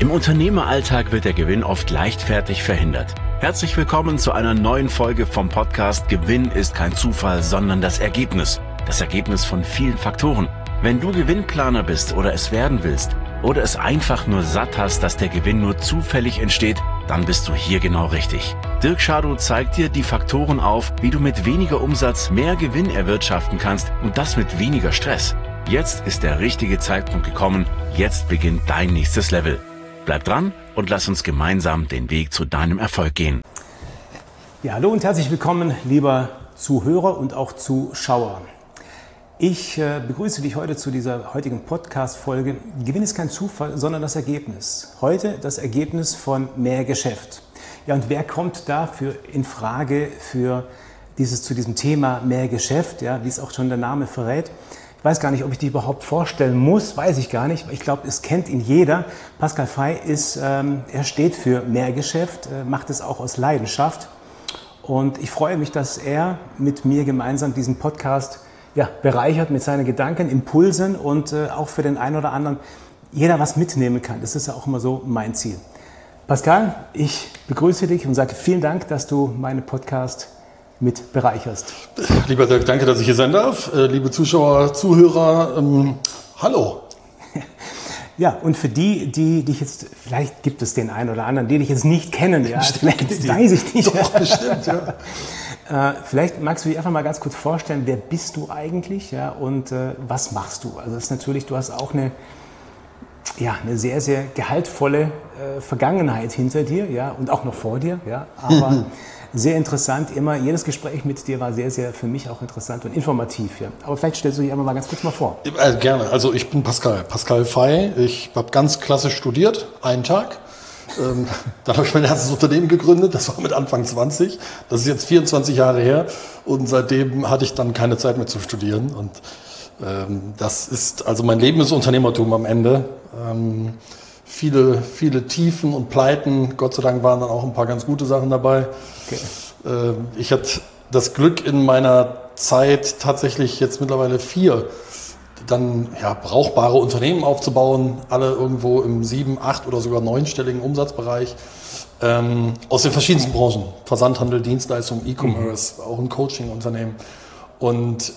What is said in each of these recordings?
Im Unternehmeralltag wird der Gewinn oft leichtfertig verhindert. Herzlich willkommen zu einer neuen Folge vom Podcast Gewinn ist kein Zufall, sondern das Ergebnis. Das Ergebnis von vielen Faktoren. Wenn du Gewinnplaner bist oder es werden willst oder es einfach nur satt hast, dass der Gewinn nur zufällig entsteht, dann bist du hier genau richtig. Dirk Schadow zeigt dir die Faktoren auf, wie du mit weniger Umsatz mehr Gewinn erwirtschaften kannst und das mit weniger Stress. Jetzt ist der richtige Zeitpunkt gekommen. Jetzt beginnt dein nächstes Level. Bleib dran und lass uns gemeinsam den Weg zu deinem Erfolg gehen. Ja, hallo und herzlich willkommen, lieber Zuhörer und auch Zuschauer. Ich begrüße dich heute zu dieser heutigen Podcast-Folge. Gewinn ist kein Zufall, sondern das Ergebnis. Heute das Ergebnis von mehr Geschäft. Ja, und wer kommt dafür in Frage zu diesem Thema mehr Geschäft, ja, wie es auch schon der Name verrät? Ich weiß gar nicht, ob ich dich überhaupt vorstellen muss, weiß ich gar nicht. Ich glaube, es kennt ihn jeder. Pascal Fay er steht für mehr Geschäft, macht es auch aus Leidenschaft. Und ich freue mich, dass er mit mir gemeinsam diesen Podcast bereichert mit seinen Gedanken, Impulsen und auch für den einen oder anderen jeder was mitnehmen kann. Das ist ja auch immer so mein Ziel. Pascal, ich begrüße dich und sage vielen Dank, dass du meinen Podcast mit bereicherst. Lieber Dirk, danke, dass ich hier sein darf. Liebe Zuschauer, Zuhörer, hallo. Ja, und für die dich jetzt, vielleicht gibt es den einen oder anderen, die dich jetzt nicht kennen, ja, vielleicht weiß ich nicht. Doch, bestimmt, ja. Vielleicht magst du dich einfach mal ganz kurz vorstellen, wer bist du eigentlich, ja, und was machst du? Also das ist natürlich, du hast auch eine sehr, sehr gehaltvolle Vergangenheit hinter dir, ja, und auch noch vor dir, ja, aber sehr interessant, jedes Gespräch mit dir war sehr, sehr für mich auch interessant und informativ. Ja. Aber vielleicht stellst du dich einfach mal ganz kurz mal vor. Gerne. Also ich bin Pascal Fay. Ich habe ganz klassisch studiert, einen Tag. Dann habe ich mein erstes Unternehmen gegründet, das war mit Anfang 20. Das ist jetzt 24 Jahre her und seitdem hatte ich dann keine Zeit mehr zu studieren. Und das ist, also mein Leben ist Unternehmertum am Ende. Viele Tiefen und Pleiten. Gott sei Dank waren dann auch ein paar ganz gute Sachen dabei. Okay. Ich hatte das Glück in meiner Zeit tatsächlich jetzt mittlerweile 4 dann brauchbare Unternehmen aufzubauen, alle irgendwo im 7-, 8- oder sogar 9-stelligen Umsatzbereich, aus den verschiedensten Branchen, Versandhandel, Dienstleistung, E-Commerce, auch ein Coaching-Unternehmen. Und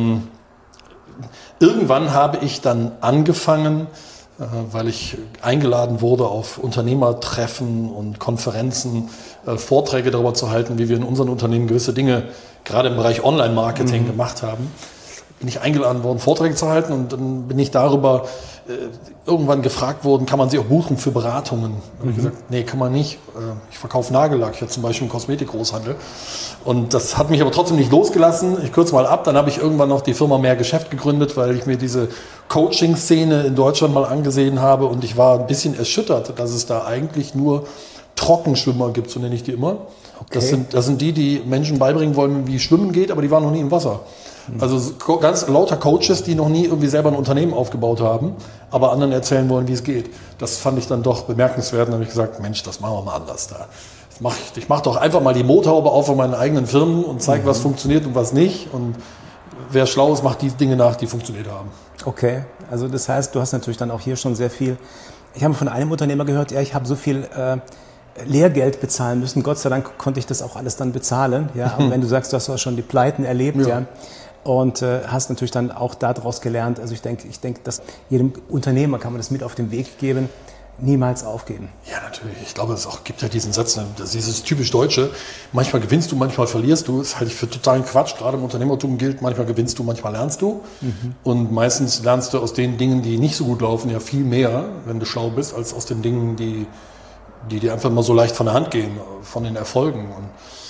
irgendwann habe ich dann angefangen, weil ich eingeladen wurde auf Unternehmertreffen und Konferenzen, Vorträge darüber zu halten, wie wir in unseren Unternehmen gewisse Dinge gerade im Bereich Online-Marketing gemacht haben. Bin ich eingeladen worden, Vorträge zu halten und dann bin ich darüber irgendwann gefragt worden, kann man sie auch buchen für Beratungen? Da habe ich gesagt, nee, kann man nicht. Ich verkaufe Nagellack, ich habe zum Beispiel einen Kosmetikgroßhandel. Und das hat mich aber trotzdem nicht losgelassen. Ich kürze mal ab, dann habe ich irgendwann noch die Firma Mehr Geschäft gegründet, weil ich mir diese Coaching-Szene in Deutschland mal angesehen habe und ich war ein bisschen erschüttert, dass es da eigentlich nur Trockenschwimmer gibt, so nenne ich die immer. Okay. Das sind die Menschen beibringen wollen, wie Schwimmen geht, aber die waren noch nie im Wasser. Also ganz lauter Coaches, die noch nie irgendwie selber ein Unternehmen aufgebaut haben, aber anderen erzählen wollen, wie es geht. Das fand ich dann doch bemerkenswert und habe ich gesagt, Mensch, das machen wir mal anders da. Ich mach doch einfach mal die Motorhaube auf von meinen eigenen Firmen und zeige, was funktioniert und was nicht. Und wer schlau ist, macht die Dinge nach, die funktioniert haben. Okay, also das heißt, du hast natürlich dann auch hier schon sehr viel. Ich habe von einem Unternehmer gehört, ich habe so viel Lehrgeld bezahlen müssen. Gott sei Dank konnte ich das auch alles dann bezahlen. Ja, aber wenn du sagst, du hast schon die Pleiten erlebt, und hast natürlich dann auch daraus gelernt. Also ich denke, dass jedem Unternehmer kann man das mit auf den Weg geben, niemals aufgeben. Ja, natürlich. Ich glaube, es gibt ja diesen Satz, das ist dieses typisch Deutsche, manchmal gewinnst du, manchmal verlierst du. Das halte ich für totalen Quatsch. Gerade im Unternehmertum gilt, manchmal gewinnst du, manchmal lernst du. Und meistens lernst du aus den Dingen, die nicht so gut laufen, ja viel mehr, wenn du schlau bist, als aus den Dingen, die dir einfach mal so leicht von der Hand gehen, von den Erfolgen. Und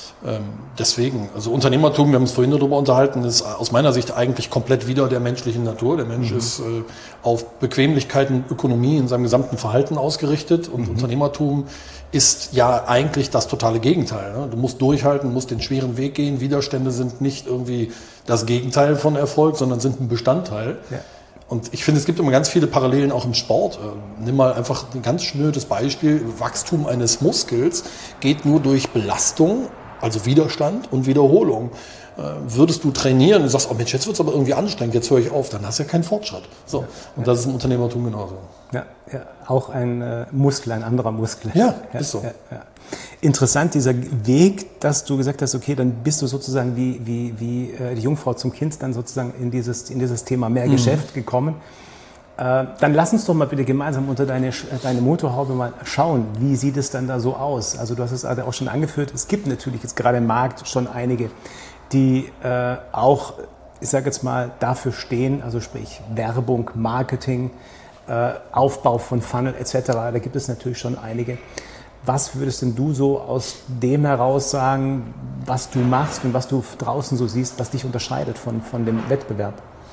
deswegen, also Unternehmertum, wir haben uns vorhin darüber unterhalten, ist aus meiner Sicht eigentlich komplett wider der menschlichen Natur. Der Mensch ist auf Bequemlichkeit und Ökonomie in seinem gesamten Verhalten ausgerichtet und Unternehmertum ist ja eigentlich das totale Gegenteil. Ne? Du musst durchhalten, musst den schweren Weg gehen. Widerstände sind nicht irgendwie das Gegenteil von Erfolg, sondern sind ein Bestandteil. Ja. Und ich finde, es gibt immer ganz viele Parallelen auch im Sport. Nimm mal einfach ein ganz schnödes Beispiel. Wachstum eines Muskels geht nur durch Belastung, also Widerstand und Wiederholung. Würdest du trainieren und sagst, oh Mensch, jetzt wird es aber irgendwie anstrengend, jetzt höre ich auf, dann hast du ja keinen Fortschritt. So. Und das ist im Unternehmertum genauso. Ja, auch ein Muskel, ein anderer Muskel. Ja, ist so. Ja. Interessant, dieser Weg, dass du gesagt hast, okay, dann bist du sozusagen wie die Jungfrau zum Kind dann sozusagen in dieses Thema mehr Geschäft gekommen. Dann lass uns doch mal bitte gemeinsam unter deine Motorhaube mal schauen, wie sieht es dann da so aus? Also du hast es auch schon angeführt, es gibt natürlich jetzt gerade im Markt schon einige, die auch, ich sage jetzt mal, dafür stehen, also sprich Werbung, Marketing, Aufbau von Funnel etc. Da gibt es natürlich schon einige. Was würdest denn du so aus dem heraus sagen, was du machst und was du draußen so siehst, was dich unterscheidet von dem Wettbewerb?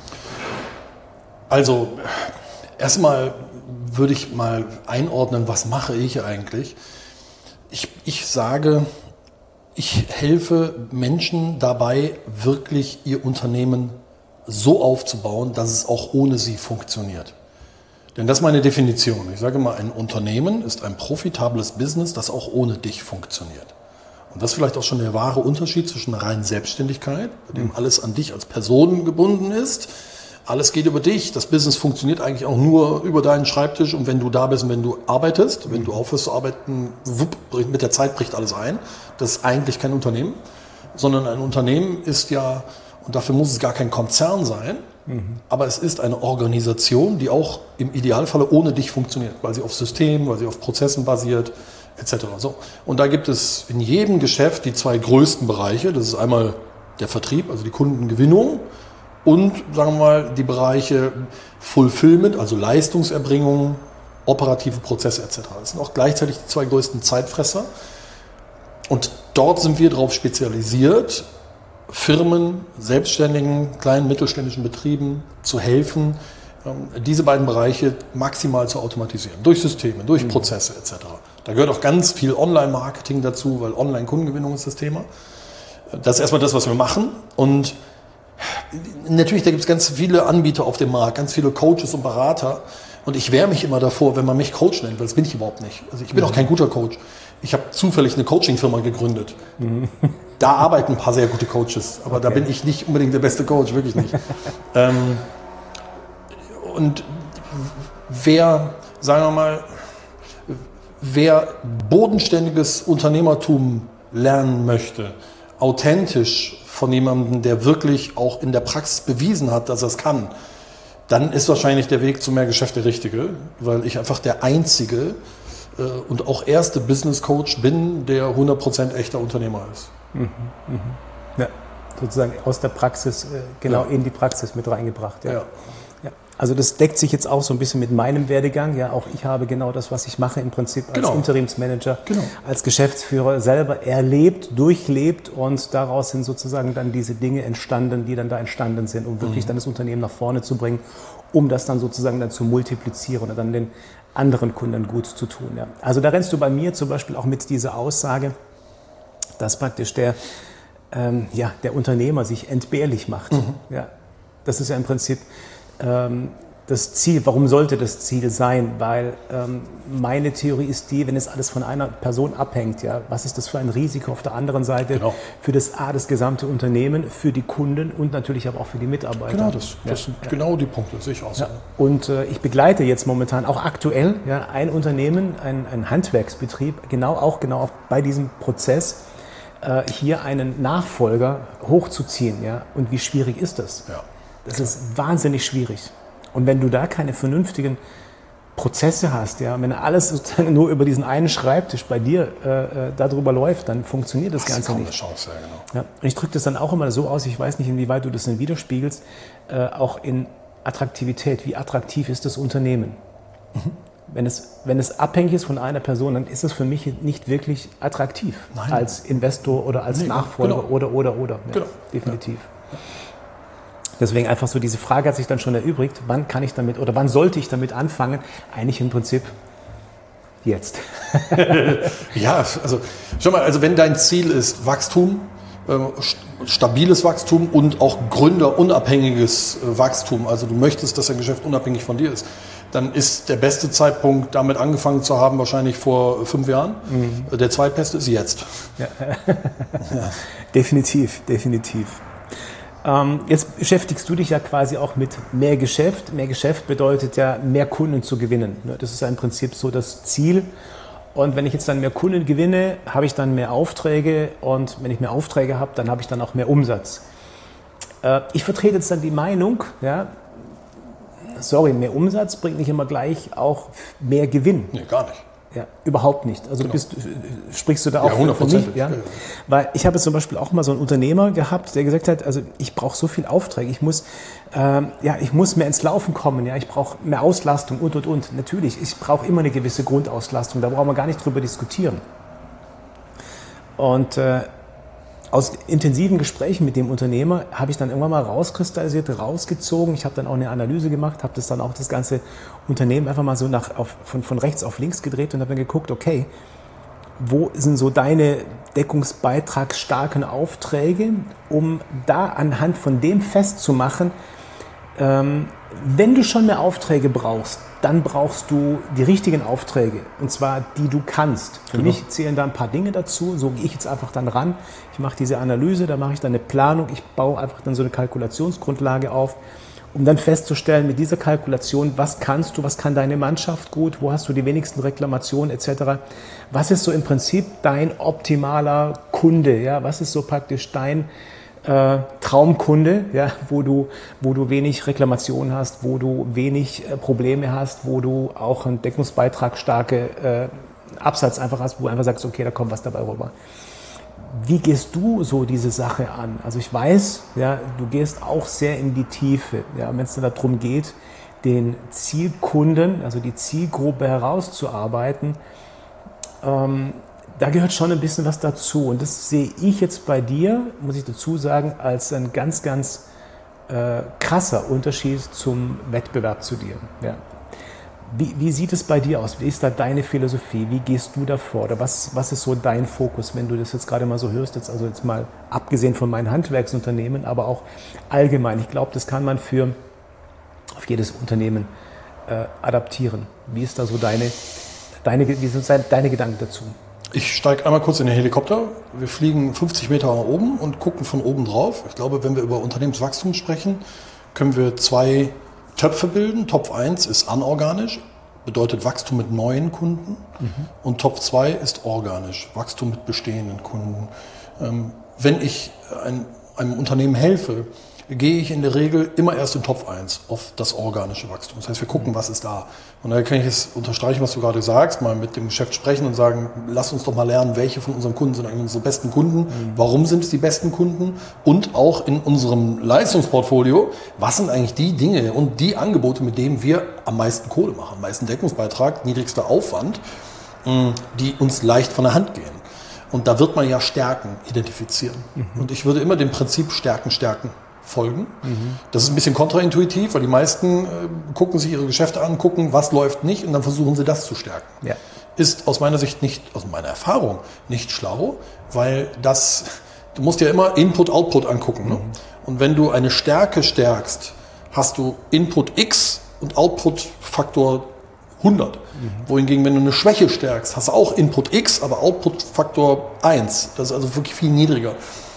Also erstmal würde ich mal einordnen, was mache ich eigentlich? Ich sage, ich helfe Menschen dabei, wirklich ihr Unternehmen so aufzubauen, dass es auch ohne sie funktioniert. Denn das ist meine Definition. Ich sage mal, ein Unternehmen ist ein profitables Business, das auch ohne dich funktioniert. Und das ist vielleicht auch schon der wahre Unterschied zwischen einer reinen Selbstständigkeit, bei dem alles an dich als Person gebunden ist. Alles geht über dich. Das Business funktioniert eigentlich auch nur über deinen Schreibtisch und wenn du da bist und wenn du arbeitest. Wenn du aufhörst zu arbeiten, mit der Zeit bricht alles ein. Das ist eigentlich kein Unternehmen, sondern ein Unternehmen ist ja, und dafür muss es gar kein Konzern sein, aber es ist eine Organisation, die auch im Idealfalle ohne dich funktioniert, weil sie auf Systemen, weil sie auf Prozessen basiert, etc. So. Und da gibt es in jedem Geschäft die zwei größten Bereiche. Das ist einmal der Vertrieb, also die Kundengewinnung und, sagen wir mal, die Bereiche Fulfillment, also Leistungserbringung, operative Prozesse etc. Das sind auch gleichzeitig die zwei größten Zeitfresser. Und dort sind wir darauf spezialisiert, Firmen, Selbstständigen, kleinen mittelständischen Betrieben zu helfen, diese beiden Bereiche maximal zu automatisieren. Durch Systeme, durch Prozesse etc. Da gehört auch ganz viel Online-Marketing dazu, weil Online-Kundengewinnung ist das Thema. Das ist erstmal das, was wir machen. Und natürlich, da gibt es ganz viele Anbieter auf dem Markt, ganz viele Coaches und Berater. Und ich wehre mich immer davor, wenn man mich Coach nennt, weil das bin ich überhaupt nicht. Also ich bin auch kein guter Coach. Ich habe zufällig eine Coaching-Firma gegründet. Da arbeiten ein paar sehr gute Coaches, aber da bin ich nicht unbedingt der beste Coach, wirklich nicht. Und wer, sagen wir mal, wer bodenständiges Unternehmertum lernen möchte, authentisch von jemandem, der wirklich auch in der Praxis bewiesen hat, dass er es kann, dann ist wahrscheinlich der Weg zu mehr Geschäft der richtige, weil ich einfach der einzige und auch erste Business Coach bin, der 100% echter Unternehmer ist. Ja, sozusagen aus der Praxis, in die Praxis mit reingebracht. Ja. Also das deckt sich jetzt auch so ein bisschen mit meinem Werdegang. Ja, auch ich habe genau das, was ich mache im Prinzip als Interimsmanager, als Geschäftsführer selber erlebt, durchlebt und daraus sind sozusagen dann diese Dinge entstanden, die dann da entstanden sind, um wirklich dann das Unternehmen nach vorne zu bringen, um das dann sozusagen dann zu multiplizieren und dann den anderen Kunden gut zu tun. Ja. Also da rennst du bei mir zum Beispiel auch mit dieser Aussage, dass praktisch der Unternehmer sich entbehrlich macht. Ja, das ist ja im Prinzip das Ziel. Warum sollte das Ziel sein? Weil meine Theorie ist die, wenn es alles von einer Person abhängt, ja, was ist das für ein Risiko auf der anderen Seite für das gesamte Unternehmen, für die Kunden und natürlich aber auch für die Mitarbeiter. Genau, das sind genau die Punkte, sehe ich auch so. Ja. Und ich begleite jetzt momentan auch aktuell ein Unternehmen, ein Handwerksbetrieb, genau bei diesem Prozess, hier einen Nachfolger hochzuziehen. Ja? Und wie schwierig ist das? Ja. Das ist wahnsinnig schwierig. Und wenn du da keine vernünftigen Prozesse hast, ja, wenn alles sozusagen nur über diesen einen Schreibtisch bei dir darüber läuft, dann funktioniert das Ganze nicht. Chance, ja, genau. Ja, und ich drücke das dann auch immer so aus, ich weiß nicht, inwieweit du das dann widerspiegelst, auch in Attraktivität. Wie attraktiv ist das Unternehmen? Wenn es abhängig ist von einer Person, dann ist es für mich nicht wirklich attraktiv. Nein. Als Investor oder als Nachfolger oder. Ja, definitiv. Ja. Deswegen einfach so diese Frage hat sich dann schon erübrigt, wann kann ich damit oder wann sollte ich damit anfangen? Eigentlich im Prinzip jetzt. Ja, also schau mal, also wenn dein Ziel ist Wachstum, stabiles Wachstum und auch gründerunabhängiges Wachstum, also du möchtest, dass dein Geschäft unabhängig von dir ist, dann ist der beste Zeitpunkt, damit angefangen zu haben, wahrscheinlich vor 5 Jahren. Der zweitbeste ist jetzt. Ja. Definitiv. Jetzt beschäftigst du dich ja quasi auch mit mehr Geschäft. Mehr Geschäft bedeutet ja, mehr Kunden zu gewinnen. Das ist ja im Prinzip so das Ziel. Und wenn ich jetzt dann mehr Kunden gewinne, habe ich dann mehr Aufträge. Und wenn ich mehr Aufträge habe, dann habe ich dann auch mehr Umsatz. Ich vertrete jetzt dann die Meinung, ja, mehr Umsatz bringt nicht immer gleich auch mehr Gewinn. Nee, gar nicht. Ja, überhaupt nicht. Also Genau. Sprichst du da auch 100%. für mich? Ja? Weil ich habe jetzt zum Beispiel auch mal so einen Unternehmer gehabt, der gesagt hat, also ich brauche so viel Aufträge, ich muss mehr ins Laufen kommen, ja, ich brauche mehr Auslastung und. Natürlich, ich brauche immer eine gewisse Grundauslastung, da brauchen wir gar nicht drüber diskutieren. Und aus intensiven Gesprächen mit dem Unternehmer habe ich dann irgendwann mal rausgezogen. Ich habe dann auch eine Analyse gemacht, habe das ganze Unternehmen einfach mal so von rechts auf links gedreht und habe dann geguckt, okay, wo sind so deine deckungsbeitragsstarken Aufträge, um da anhand von dem festzumachen, wenn du schon mehr Aufträge brauchst, dann brauchst du die richtigen Aufträge, und zwar die du kannst. Für mich zählen da ein paar Dinge dazu, so gehe ich jetzt einfach dann ran. Ich mache diese Analyse, da mache ich dann eine Planung, ich baue einfach dann so eine Kalkulationsgrundlage auf, um dann festzustellen mit dieser Kalkulation, was kannst du, was kann deine Mannschaft gut, wo hast du die wenigsten Reklamationen etc. Was ist so im Prinzip dein optimaler Kunde, ja? Was ist so praktisch dein Traumkunde, ja, wo du wenig Reklamationen hast, wo du wenig Probleme hast, wo du auch einen Deckungsbeitrag starke Absatz einfach hast, wo du einfach sagst, okay, da kommt was dabei rüber. Wie gehst du so diese Sache an? Also ich weiß, ja, du gehst auch sehr in die Tiefe, ja, wenn es dann darum geht, den Zielkunden, also die Zielgruppe herauszuarbeiten. Da gehört schon ein bisschen was dazu, und das sehe ich jetzt bei dir, muss ich dazu sagen, als ein ganz, ganz krasser Unterschied zum Wettbewerb zu dir. Ja. Wie sieht es bei dir aus? Wie ist da deine Philosophie? Wie gehst du davor? Oder was ist so dein Fokus, wenn du das jetzt gerade mal so hörst, jetzt mal abgesehen von meinen Handwerksunternehmen, aber auch allgemein? Ich glaube, das kann man auf jedes Unternehmen adaptieren. Wie ist da so deine Gedanken dazu? Ich steige einmal kurz in den Helikopter. Wir fliegen 50 Meter nach oben und gucken von oben drauf. Ich glaube, wenn wir über Unternehmenswachstum sprechen, können wir 2 Töpfe bilden. Topf 1 ist anorganisch, bedeutet Wachstum mit neuen Kunden. Und Topf 2 ist organisch, Wachstum mit bestehenden Kunden. Wenn ich einem Unternehmen helfe, gehe ich in der Regel immer erst in Topf 1 auf das organische Wachstum. Das heißt, wir gucken, was ist da. Und da kann ich es unterstreichen, was du gerade sagst, mal mit dem Geschäft sprechen und sagen, lass uns doch mal lernen, welche von unseren Kunden sind eigentlich unsere besten Kunden, warum sind es die besten Kunden, und auch in unserem Leistungsportfolio, was sind eigentlich die Dinge und die Angebote, mit denen wir am meisten Kohle machen, am meisten Deckungsbeitrag, niedrigster Aufwand, die uns leicht von der Hand gehen. Und da wird man ja Stärken identifizieren. Und ich würde immer dem Prinzip Stärken folgen. Das ist ein bisschen kontraintuitiv, weil die meisten gucken sich ihre Geschäfte an, gucken, was läuft nicht, und dann versuchen sie das zu stärken. Ja. Ist aus meiner Sicht nicht, aus meiner Erfahrung, nicht schlau, weil du musst ja immer Input, Output angucken. Ne? Und wenn du eine Stärke stärkst, hast du Input X und Output Faktor 100. Wohingegen, wenn du eine Schwäche stärkst, hast du auch Input X, aber Output Faktor 1. Das ist also wirklich viel niedriger.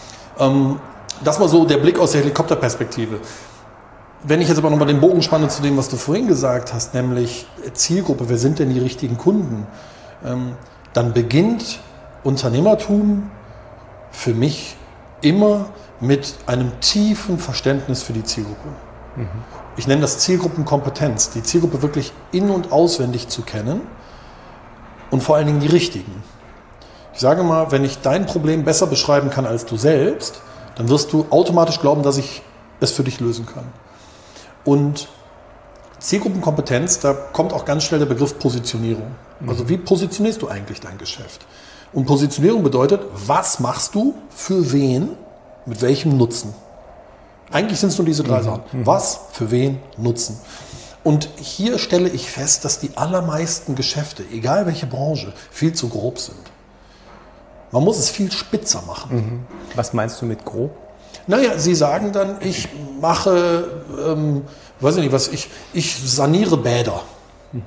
Das mal so der Blick aus der Helikopterperspektive. Wenn ich jetzt aber nochmal den Bogen spanne zu dem, was du vorhin gesagt hast, nämlich Zielgruppe, wer sind denn die richtigen Kunden, dann beginnt Unternehmertum für mich immer mit einem tiefen Verständnis für die Zielgruppe. Ich nenne das Zielgruppenkompetenz, die Zielgruppe wirklich in- und auswendig zu kennen und vor allen Dingen die richtigen. Ich sage mal, wenn ich dein Problem besser beschreiben kann als du selbst, dann wirst du automatisch glauben, dass ich es für dich lösen kann. Und Zielgruppenkompetenz, da kommt auch ganz schnell der Begriff Positionierung. Also wie positionierst du eigentlich dein Geschäft? Und Positionierung bedeutet, was machst du für wen, mit welchem Nutzen? Eigentlich sind es nur diese 3 Sachen. Was, für wen, Nutzen. Und hier stelle ich fest, dass die allermeisten Geschäfte, egal welche Branche, viel zu grob sind. Man muss es viel spitzer machen. Was meinst du mit grob? Naja, sie sagen dann, ich mache, weiß ich nicht was, ich saniere Bäder.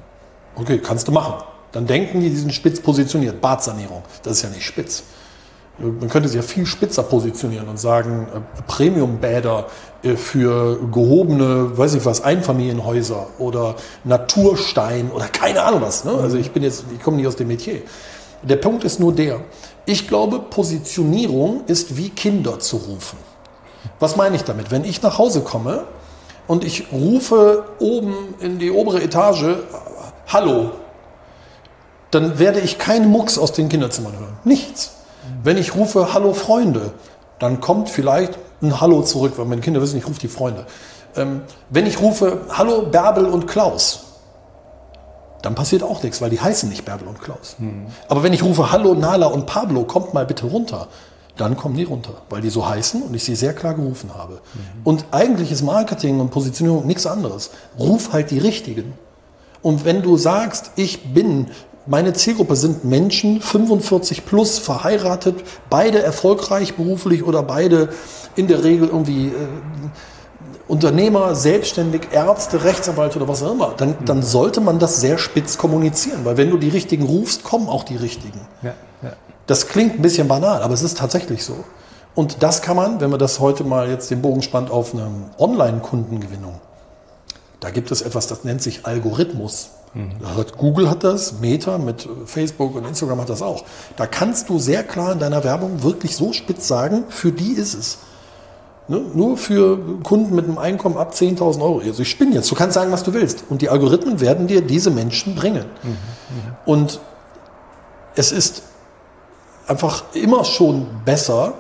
Okay, kannst du machen. Dann denken die sind spitz positioniert. Badsanierung, das ist ja nicht spitz. Man könnte sich ja viel spitzer positionieren und sagen, Premium-Bäder für gehobene, weiß ich was, Einfamilienhäuser oder Naturstein oder keine Ahnung was. Ne? Also ich komme nicht aus dem Metier. Der Punkt ist nur der, ich glaube, Positionierung ist wie Kinder zu rufen. Was meine ich damit? Wenn ich nach Hause komme und ich rufe oben in die obere Etage, Hallo, dann werde ich keinen Mucks aus den Kinderzimmern hören. Nichts. Wenn ich rufe, Hallo Freunde, dann kommt vielleicht ein Hallo zurück, weil meine Kinder wissen, ich rufe die Freunde. Wenn ich rufe, Hallo Bärbel und Klaus, dann passiert auch nichts, weil die heißen nicht Bärbel und Klaus. Aber wenn ich rufe, Hallo Nala und Pablo, kommt mal bitte runter, dann kommen die runter, weil die so heißen und ich sie sehr klar gerufen habe. Und eigentlich ist Marketing und Positionierung nichts anderes. Ruf halt die Richtigen. Und wenn du sagst, meine Zielgruppe sind Menschen 45 plus, verheiratet, beide erfolgreich beruflich oder beide in der Regel irgendwie Unternehmer, selbstständig, Ärzte, Rechtsanwälte oder was auch immer, dann sollte man das sehr spitz kommunizieren, weil wenn du die Richtigen rufst, kommen auch die Richtigen. Ja. Das klingt ein bisschen banal, aber es ist tatsächlich so. Und das kann man, wenn man das heute mal jetzt den Bogen spannt auf eine Online-Kundengewinnung, da gibt es etwas, das nennt sich Algorithmus. Google hat das, Meta mit Facebook und Instagram hat das auch. Da kannst du sehr klar in deiner Werbung wirklich so spitz sagen, für die ist es. Ne? Nur für Kunden mit einem Einkommen ab 10.000 Euro. Also ich spinne jetzt, du kannst sagen, was du willst. Und die Algorithmen werden dir diese Menschen bringen. Und es ist einfach immer schon besser,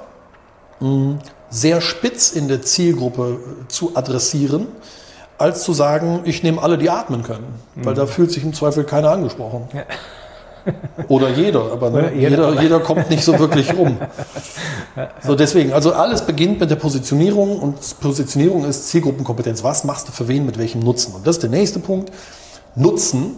sehr spitz in der Zielgruppe zu adressieren, als zu sagen, ich nehme alle, die atmen können. Weil da fühlt sich im Zweifel keiner angesprochen. Ja. Oder jeder, aber jeder kommt nicht so wirklich rum. So deswegen, also alles beginnt mit der Positionierung und Positionierung ist Zielgruppenkompetenz. Was machst du für wen, mit welchem Nutzen? Und das ist der nächste Punkt. Nutzen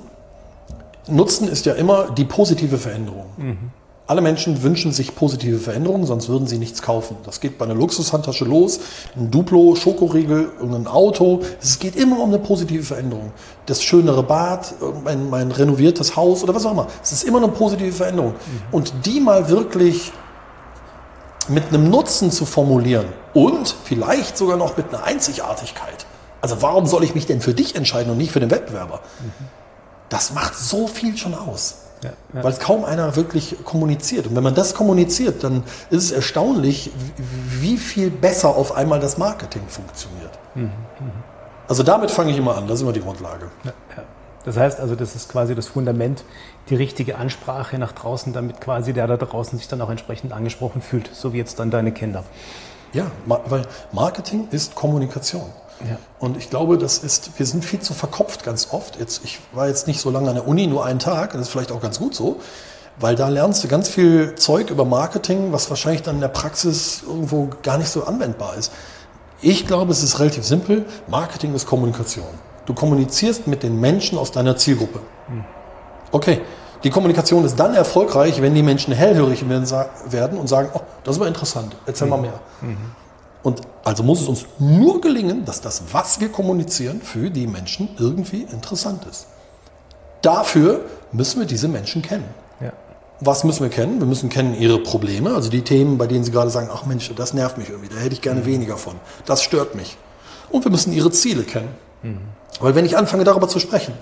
ist ja immer die positive Veränderung. Alle Menschen wünschen sich positive Veränderungen, sonst würden sie nichts kaufen. Das geht bei einer Luxushandtasche los, ein Duplo, Schokoriegel und ein Auto. Es geht immer um eine positive Veränderung. Das schönere Bad, mein renoviertes Haus oder was auch immer. Es ist immer eine positive Veränderung. Und die mal wirklich mit einem Nutzen zu formulieren und vielleicht sogar noch mit einer Einzigartigkeit. Also warum soll ich mich denn für dich entscheiden und nicht für den Wettbewerber? Das macht so viel schon aus. Ja. Weil kaum einer wirklich kommuniziert. Und wenn man das kommuniziert, dann ist es erstaunlich, wie viel besser auf einmal das Marketing funktioniert. Also damit fange ich immer an, das ist immer die Grundlage. Ja. Das heißt also, das ist quasi das Fundament, die richtige Ansprache nach draußen, damit quasi der da draußen sich dann auch entsprechend angesprochen fühlt, so wie jetzt dann deine Kinder. Ja, weil Marketing ist Kommunikation. Ja. Und ich glaube, wir sind viel zu verkopft ganz oft. Ich war jetzt nicht so lange an der Uni, nur einen Tag, und das ist vielleicht auch ganz gut so, weil da lernst du ganz viel Zeug über Marketing, was wahrscheinlich dann in der Praxis irgendwo gar nicht so anwendbar ist. Ich glaube, es ist relativ simpel. Marketing ist Kommunikation. Du kommunizierst mit den Menschen aus deiner Zielgruppe. Okay, die Kommunikation ist dann erfolgreich, wenn die Menschen hellhörig werden und sagen, oh, das ist aber interessant, erzähl mal mehr. Und also muss es uns nur gelingen, dass das, was wir kommunizieren, für die Menschen irgendwie interessant ist. Dafür müssen wir diese Menschen kennen. Ja. Was müssen wir kennen? Wir müssen kennen ihre Probleme, also die Themen, bei denen sie gerade sagen, ach Mensch, das nervt mich irgendwie, da hätte ich gerne weniger von, das stört mich. Und wir müssen ihre Ziele kennen. Weil wenn ich anfange, darüber zu sprechen,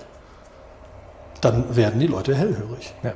dann werden die Leute hellhörig. Ja.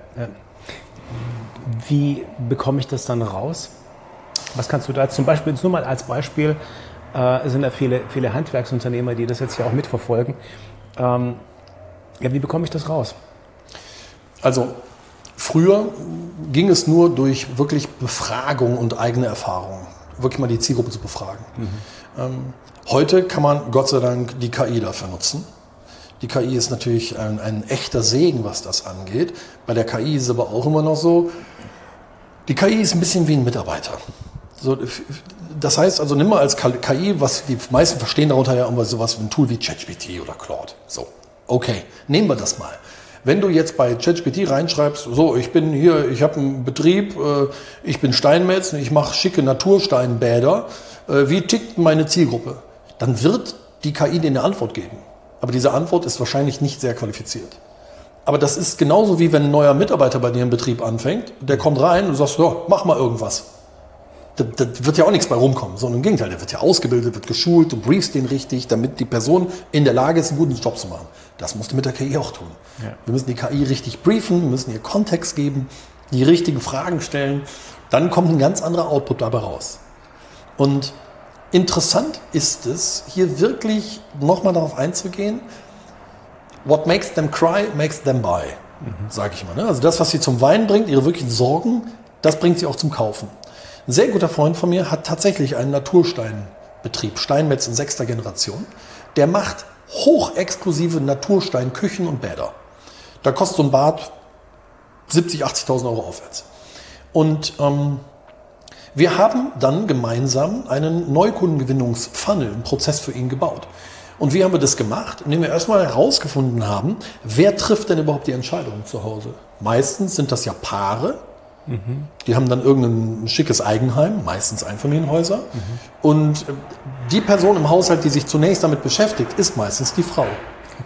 Wie bekomme ich das dann raus? Was kannst du da zum Beispiel, jetzt nur mal als Beispiel, es sind ja viele Handwerksunternehmer, die das jetzt ja auch mitverfolgen. Wie bekomme ich das raus? Also früher ging es nur durch wirklich Befragung und eigene Erfahrung, wirklich mal die Zielgruppe zu befragen. Heute kann man Gott sei Dank die KI dafür nutzen. Die KI ist natürlich ein echter Segen, was das angeht. Bei der KI ist es aber auch immer noch so, die KI ist ein bisschen wie ein Mitarbeiter. So, das heißt also, nimm mal als KI, was die meisten verstehen darunter ja immer sowas wie ein Tool wie ChatGPT oder Claude. So, okay, nehmen wir das mal. Wenn du jetzt bei ChatGPT reinschreibst, so, ich bin hier, ich habe einen Betrieb, ich bin Steinmetz, ich mache schicke Natursteinbäder, wie tickt meine Zielgruppe? Dann wird die KI dir eine Antwort geben. Aber diese Antwort ist wahrscheinlich nicht sehr qualifiziert. Aber das ist genauso wie wenn ein neuer Mitarbeiter bei dir im Betrieb anfängt, der kommt rein und du sagst, ja, mach mal irgendwas. Da wird ja auch nichts bei rumkommen, sondern im Gegenteil, der wird ja ausgebildet, wird geschult, du briefst den richtig, damit die Person in der Lage ist, einen guten Job zu machen. Das musst du mit der KI auch tun. Ja. Wir müssen die KI richtig briefen, wir müssen ihr Kontext geben, die richtigen Fragen stellen, dann kommt ein ganz anderer Output dabei raus. Und interessant ist es, hier wirklich nochmal darauf einzugehen, what makes them cry, makes them buy, sage ich mal. Also das, was sie zum Weinen bringt, ihre wirklichen Sorgen, das bringt sie auch zum Kaufen. Ein sehr guter Freund von mir hat tatsächlich einen Natursteinbetrieb, Steinmetz in 6. Generation. Der macht hochexklusive Natursteinküchen und Bäder. Da kostet so ein Bad 70.000, 80.000 Euro aufwärts. Und wir haben dann gemeinsam einen Neukundengewinnungsfunnel, einen Prozess für ihn gebaut. Und wie haben wir das gemacht? Indem wir erstmal herausgefunden haben, wer trifft denn überhaupt die Entscheidungen zu Hause? Meistens sind das ja Paare. Die haben dann irgendein schickes Eigenheim, meistens Einfamilienhäuser. Und die Person im Haushalt, die sich zunächst damit beschäftigt, ist meistens die Frau.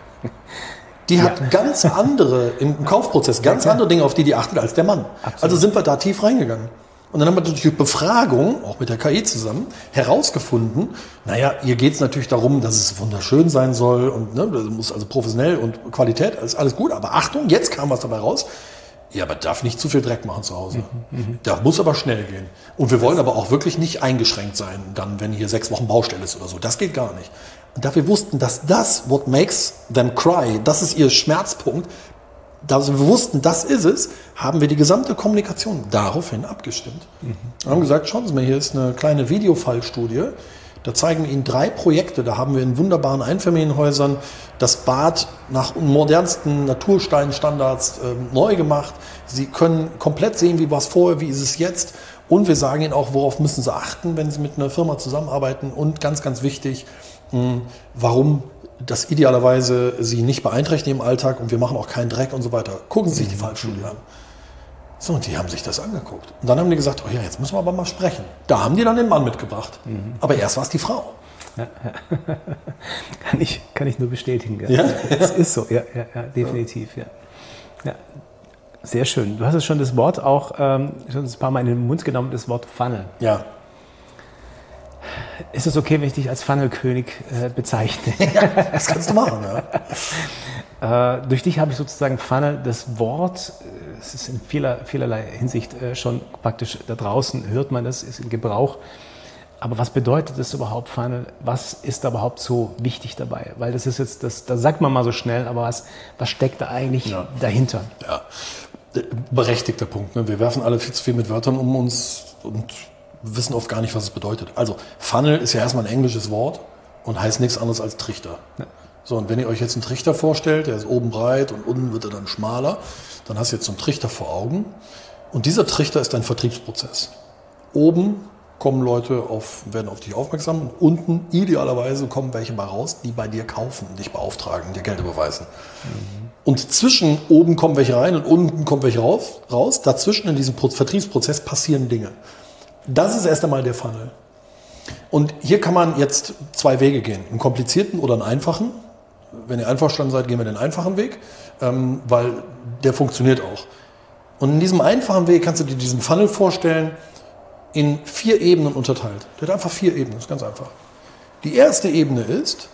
Die hat ganz andere, im Kaufprozess, ganz andere Dinge, auf die achtet als der Mann. Absolut. Also sind wir da tief reingegangen. Und dann haben wir durch Befragung, auch mit der KI zusammen, herausgefunden, naja, hier geht es natürlich darum, dass es wunderschön sein soll und ne, das muss also professionell und Qualität, alles gut. Aber Achtung, jetzt kam was dabei raus. Ja, aber darf nicht zu viel Dreck machen zu Hause. Da muss aber schnell gehen. Und wir wollen aber auch wirklich nicht eingeschränkt sein, dann, wenn hier 6 Wochen Baustelle ist oder so. Das geht gar nicht. Und da wir wussten, dass das, what makes them cry, das ist ihr Schmerzpunkt, da wir wussten, das ist es, haben wir die gesamte Kommunikation daraufhin abgestimmt. Wir haben gesagt, schauen Sie mal, hier ist eine kleine Videofallstudie. Da zeigen wir Ihnen 3 Projekte. Da haben wir in wunderbaren Einfamilienhäusern das Bad nach modernsten Natursteinstandards neu gemacht. Sie können komplett sehen, wie war es vorher, wie ist es jetzt. Und wir sagen Ihnen auch, worauf müssen Sie achten, wenn Sie mit einer Firma zusammenarbeiten. Und ganz, ganz wichtig, warum das idealerweise Sie nicht beeinträchtigt im Alltag und wir machen auch keinen Dreck und so weiter. Gucken Sie sich die Fallstudie an. So, und die haben sich das angeguckt. Und dann haben die gesagt, oh ja, jetzt müssen wir aber mal sprechen. Da haben die dann den Mann mitgebracht. Aber erst war es die Frau. Ja. Kann ich nur bestätigen. Ja. Das ist so, ja, definitiv. Ja. Ja. Sehr schön. Du hast es schon das Wort auch schon ein paar Mal in den Mund genommen, das Wort Funnel. Ja. Ist es okay, wenn ich dich als Funnelkönig bezeichne? Ja, das kannst du machen, ja. Durch dich habe ich sozusagen Funnel, das Wort, es ist in vielerlei Hinsicht schon praktisch da draußen, hört man das, ist in Gebrauch. Aber was bedeutet das überhaupt, Funnel? Was ist da überhaupt so wichtig dabei? Weil das ist jetzt, das sagt man mal so schnell, aber was steckt da eigentlich dahinter? Ja, berechtigter Punkt. Ne? Wir werfen alle viel zu viel mit Wörtern um uns und wissen oft gar nicht, was es bedeutet. Also Funnel ist ja erstmal ein englisches Wort und heißt nichts anderes als Trichter. Ja. So, und wenn ihr euch jetzt einen Trichter vorstellt, der ist oben breit und unten wird er dann schmaler, dann hast du jetzt so einen Trichter vor Augen. Und dieser Trichter ist ein Vertriebsprozess. Oben kommen Leute werden auf dich aufmerksam und unten idealerweise kommen welche mal raus, die bei dir kaufen, dich beauftragen, dir Geld überweisen. Und zwischen oben kommen welche rein und unten kommen welche raus. Dazwischen in diesem Vertriebsprozess passieren Dinge. Das ist erst einmal der Funnel. Und hier kann man jetzt 2 Wege gehen, einen komplizierten oder einen einfachen. Wenn ihr einverstanden seid, gehen wir den einfachen Weg, weil der funktioniert auch. Und in diesem einfachen Weg kannst du dir diesen Funnel vorstellen, in 4 Ebenen unterteilt. Der hat einfach 4 Ebenen, das ist ganz einfach. Die erste Ebene ist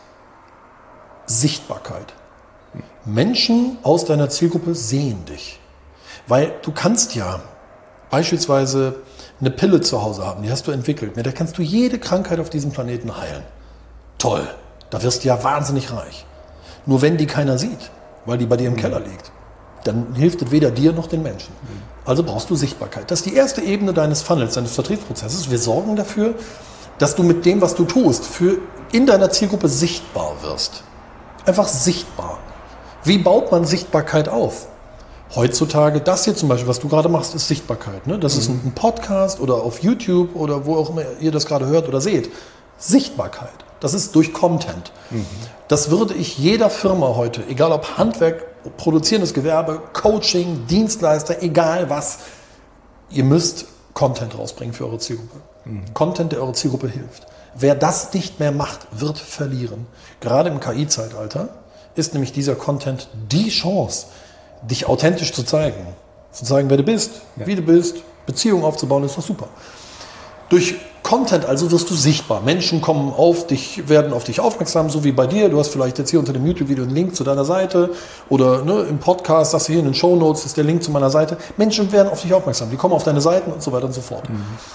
Sichtbarkeit. Menschen aus deiner Zielgruppe sehen dich. Weil du kannst ja beispielsweise eine Pille zu Hause haben, die hast du entwickelt. Mit der kannst du jede Krankheit auf diesem Planeten heilen. Toll, da wirst du ja wahnsinnig reich. Nur wenn die keiner sieht, weil die bei dir im Keller liegt, dann hilft es weder dir noch den Menschen. Also brauchst du Sichtbarkeit. Das ist die erste Ebene deines Funnels, deines Vertriebsprozesses. Wir sorgen dafür, dass du mit dem, was du tust, in deiner Zielgruppe sichtbar wirst. Einfach sichtbar. Wie baut man Sichtbarkeit auf? Heutzutage, das hier zum Beispiel, was du gerade machst, ist Sichtbarkeit. Ne? Das ist ein Podcast oder auf YouTube oder wo auch immer ihr das gerade hört oder seht. Sichtbarkeit. Das ist durch Content. Das würde ich jeder Firma heute, egal ob Handwerk, produzierendes Gewerbe, Coaching, Dienstleister, egal was, ihr müsst Content rausbringen für eure Zielgruppe. Content, der eure Zielgruppe hilft. Wer das nicht mehr macht, wird verlieren. Gerade im KI-Zeitalter ist nämlich dieser Content die Chance, dich authentisch zu zeigen, wer du bist, wie du bist, Beziehungen aufzubauen, ist doch super. Durch Content also wirst du sichtbar. Menschen kommen auf dich, werden auf dich aufmerksam, so wie bei dir. Du hast vielleicht jetzt hier unter dem YouTube-Video einen Link zu deiner Seite oder im Podcast, sagst du hier in den Shownotes, ist der Link zu meiner Seite. Menschen werden auf dich aufmerksam, die kommen auf deine Seiten und so weiter und so fort.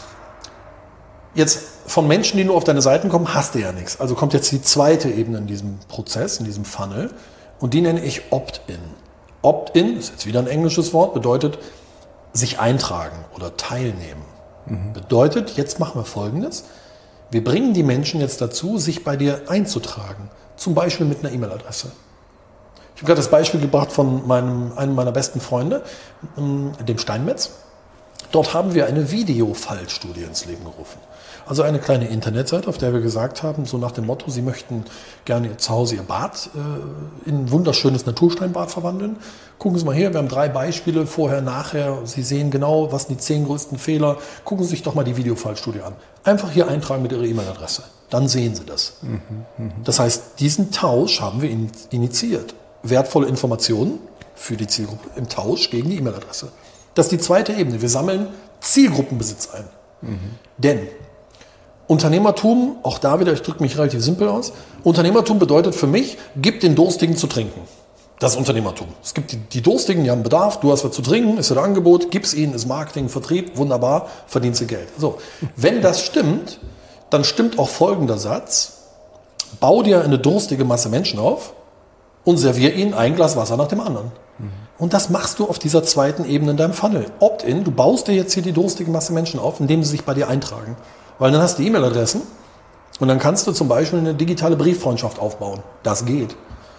Jetzt von Menschen, die nur auf deine Seiten kommen, hast du ja nichts. Also kommt jetzt die zweite Ebene in diesem Prozess, in diesem Funnel und die nenne ich Opt-in. Opt-in, ist jetzt wieder ein englisches Wort, bedeutet sich eintragen oder teilnehmen. Bedeutet, jetzt machen wir Folgendes. Wir bringen die Menschen jetzt dazu, sich bei dir einzutragen. Zum Beispiel mit einer E-Mail-Adresse. Ich habe gerade das Beispiel gebracht von einem meiner besten Freunde, dem Steinmetz. Dort haben wir eine Video-Fallstudie ins Leben gerufen. Also eine kleine Internetseite, auf der wir gesagt haben, so nach dem Motto, Sie möchten gerne zu Hause Ihr Bad in ein wunderschönes Natursteinbad verwandeln. Gucken Sie mal hier, wir haben 3 Beispiele, vorher, nachher. Sie sehen genau, was sind die 10 größten Fehler. Gucken Sie sich doch mal die Videofallstudie an. Einfach hier eintragen mit Ihrer E-Mail-Adresse. Dann sehen Sie das. Das heißt, diesen Tausch haben wir initiiert. Wertvolle Informationen für die Zielgruppe im Tausch gegen die E-Mail-Adresse. Das ist die zweite Ebene. Wir sammeln Zielgruppenbesitz ein. Denn Unternehmertum, auch da wieder, ich drücke mich relativ simpel aus, Unternehmertum bedeutet für mich, gib den Durstigen zu trinken. Das ist Unternehmertum. Es gibt die Durstigen, die haben Bedarf, du hast was zu trinken, ist ja das Angebot, gib's ihnen, ist Marketing, Vertrieb, wunderbar, verdienst du Geld. So, wenn das stimmt, dann stimmt auch folgender Satz, bau dir eine durstige Masse Menschen auf und servier ihnen ein Glas Wasser nach dem anderen. Und das machst du auf dieser zweiten Ebene in deinem Funnel. Opt-in, du baust dir jetzt hier die durstige Masse Menschen auf, indem sie sich bei dir eintragen. Weil dann hast du E-Mail-Adressen und dann kannst du zum Beispiel eine digitale Brieffreundschaft aufbauen. Das geht.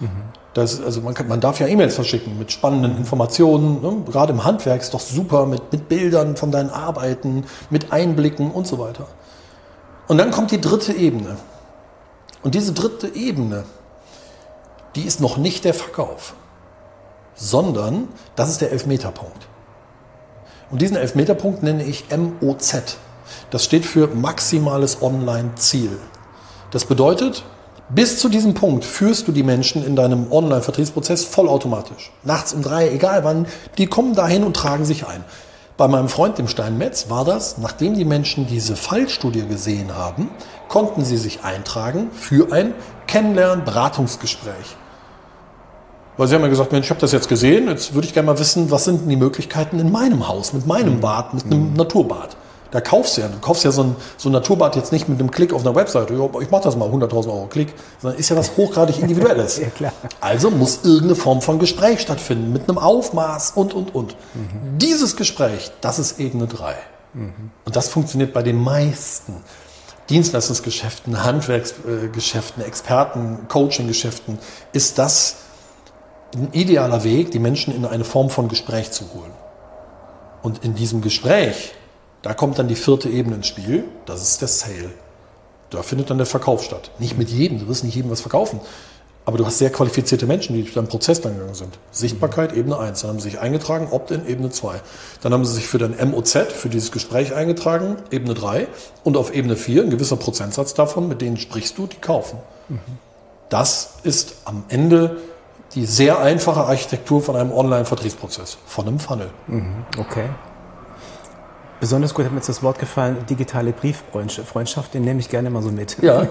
Man darf ja E-Mails verschicken mit spannenden Informationen. Ne? Gerade im Handwerk ist doch super mit Bildern von deinen Arbeiten, mit Einblicken und so weiter. Und dann kommt die dritte Ebene. Und diese dritte Ebene, die ist noch nicht der Verkauf, sondern das ist der Elfmeterpunkt. Und diesen Elfmeterpunkt nenne ich MOZ. Das steht für maximales Online-Ziel. Das bedeutet, bis zu diesem Punkt führst du die Menschen in deinem Online-Vertriebsprozess vollautomatisch. Nachts um 3, egal wann, die kommen dahin und tragen sich ein. Bei meinem Freund, dem Steinmetz, war das, nachdem die Menschen diese Fallstudie gesehen haben, konnten sie sich eintragen für ein Kennenlernen-Beratungsgespräch. Weil sie haben ja gesagt, Mensch, ich habe das jetzt gesehen, jetzt würde ich gerne mal wissen, was sind denn die Möglichkeiten in meinem Haus, mit meinem Bad, mit einem Naturbad. Da kaufst du ja so ein Naturbad jetzt nicht mit einem Klick auf einer Webseite. Ich mache das mal, 100.000 Euro Klick. Sondern ist ja was hochgradig Individuelles. Ja, klar. Also muss irgendeine Form von Gespräch stattfinden, mit einem Aufmaß und. Dieses Gespräch, das ist Ebene 3. Und das funktioniert bei den meisten Dienstleistungsgeschäften, Handwerksgeschäften, Experten, Coachinggeschäften, ist das ein idealer Weg, die Menschen in eine Form von Gespräch zu holen. Und in diesem Gespräch, da kommt dann die 4. Ebene ins Spiel, das ist der Sale. Da findet dann der Verkauf statt. Nicht mit jedem, du wirst nicht jedem was verkaufen, aber du hast sehr qualifizierte Menschen, die durch deinen Prozess dann gegangen sind. Sichtbarkeit, Ebene 1, dann haben sie sich eingetragen, Opt-in, Ebene 2. Dann haben sie sich für dein MOZ, für dieses Gespräch eingetragen, Ebene 3. Und auf Ebene 4, ein gewisser Prozentsatz davon, mit denen sprichst du, die kaufen. Das ist am Ende die sehr einfache Architektur von einem Online-Vertriebsprozess, von einem Funnel. Okay. Besonders gut hat mir jetzt das Wort gefallen, digitale Brieffreundschaft, den nehme ich gerne mal so mit. Ja.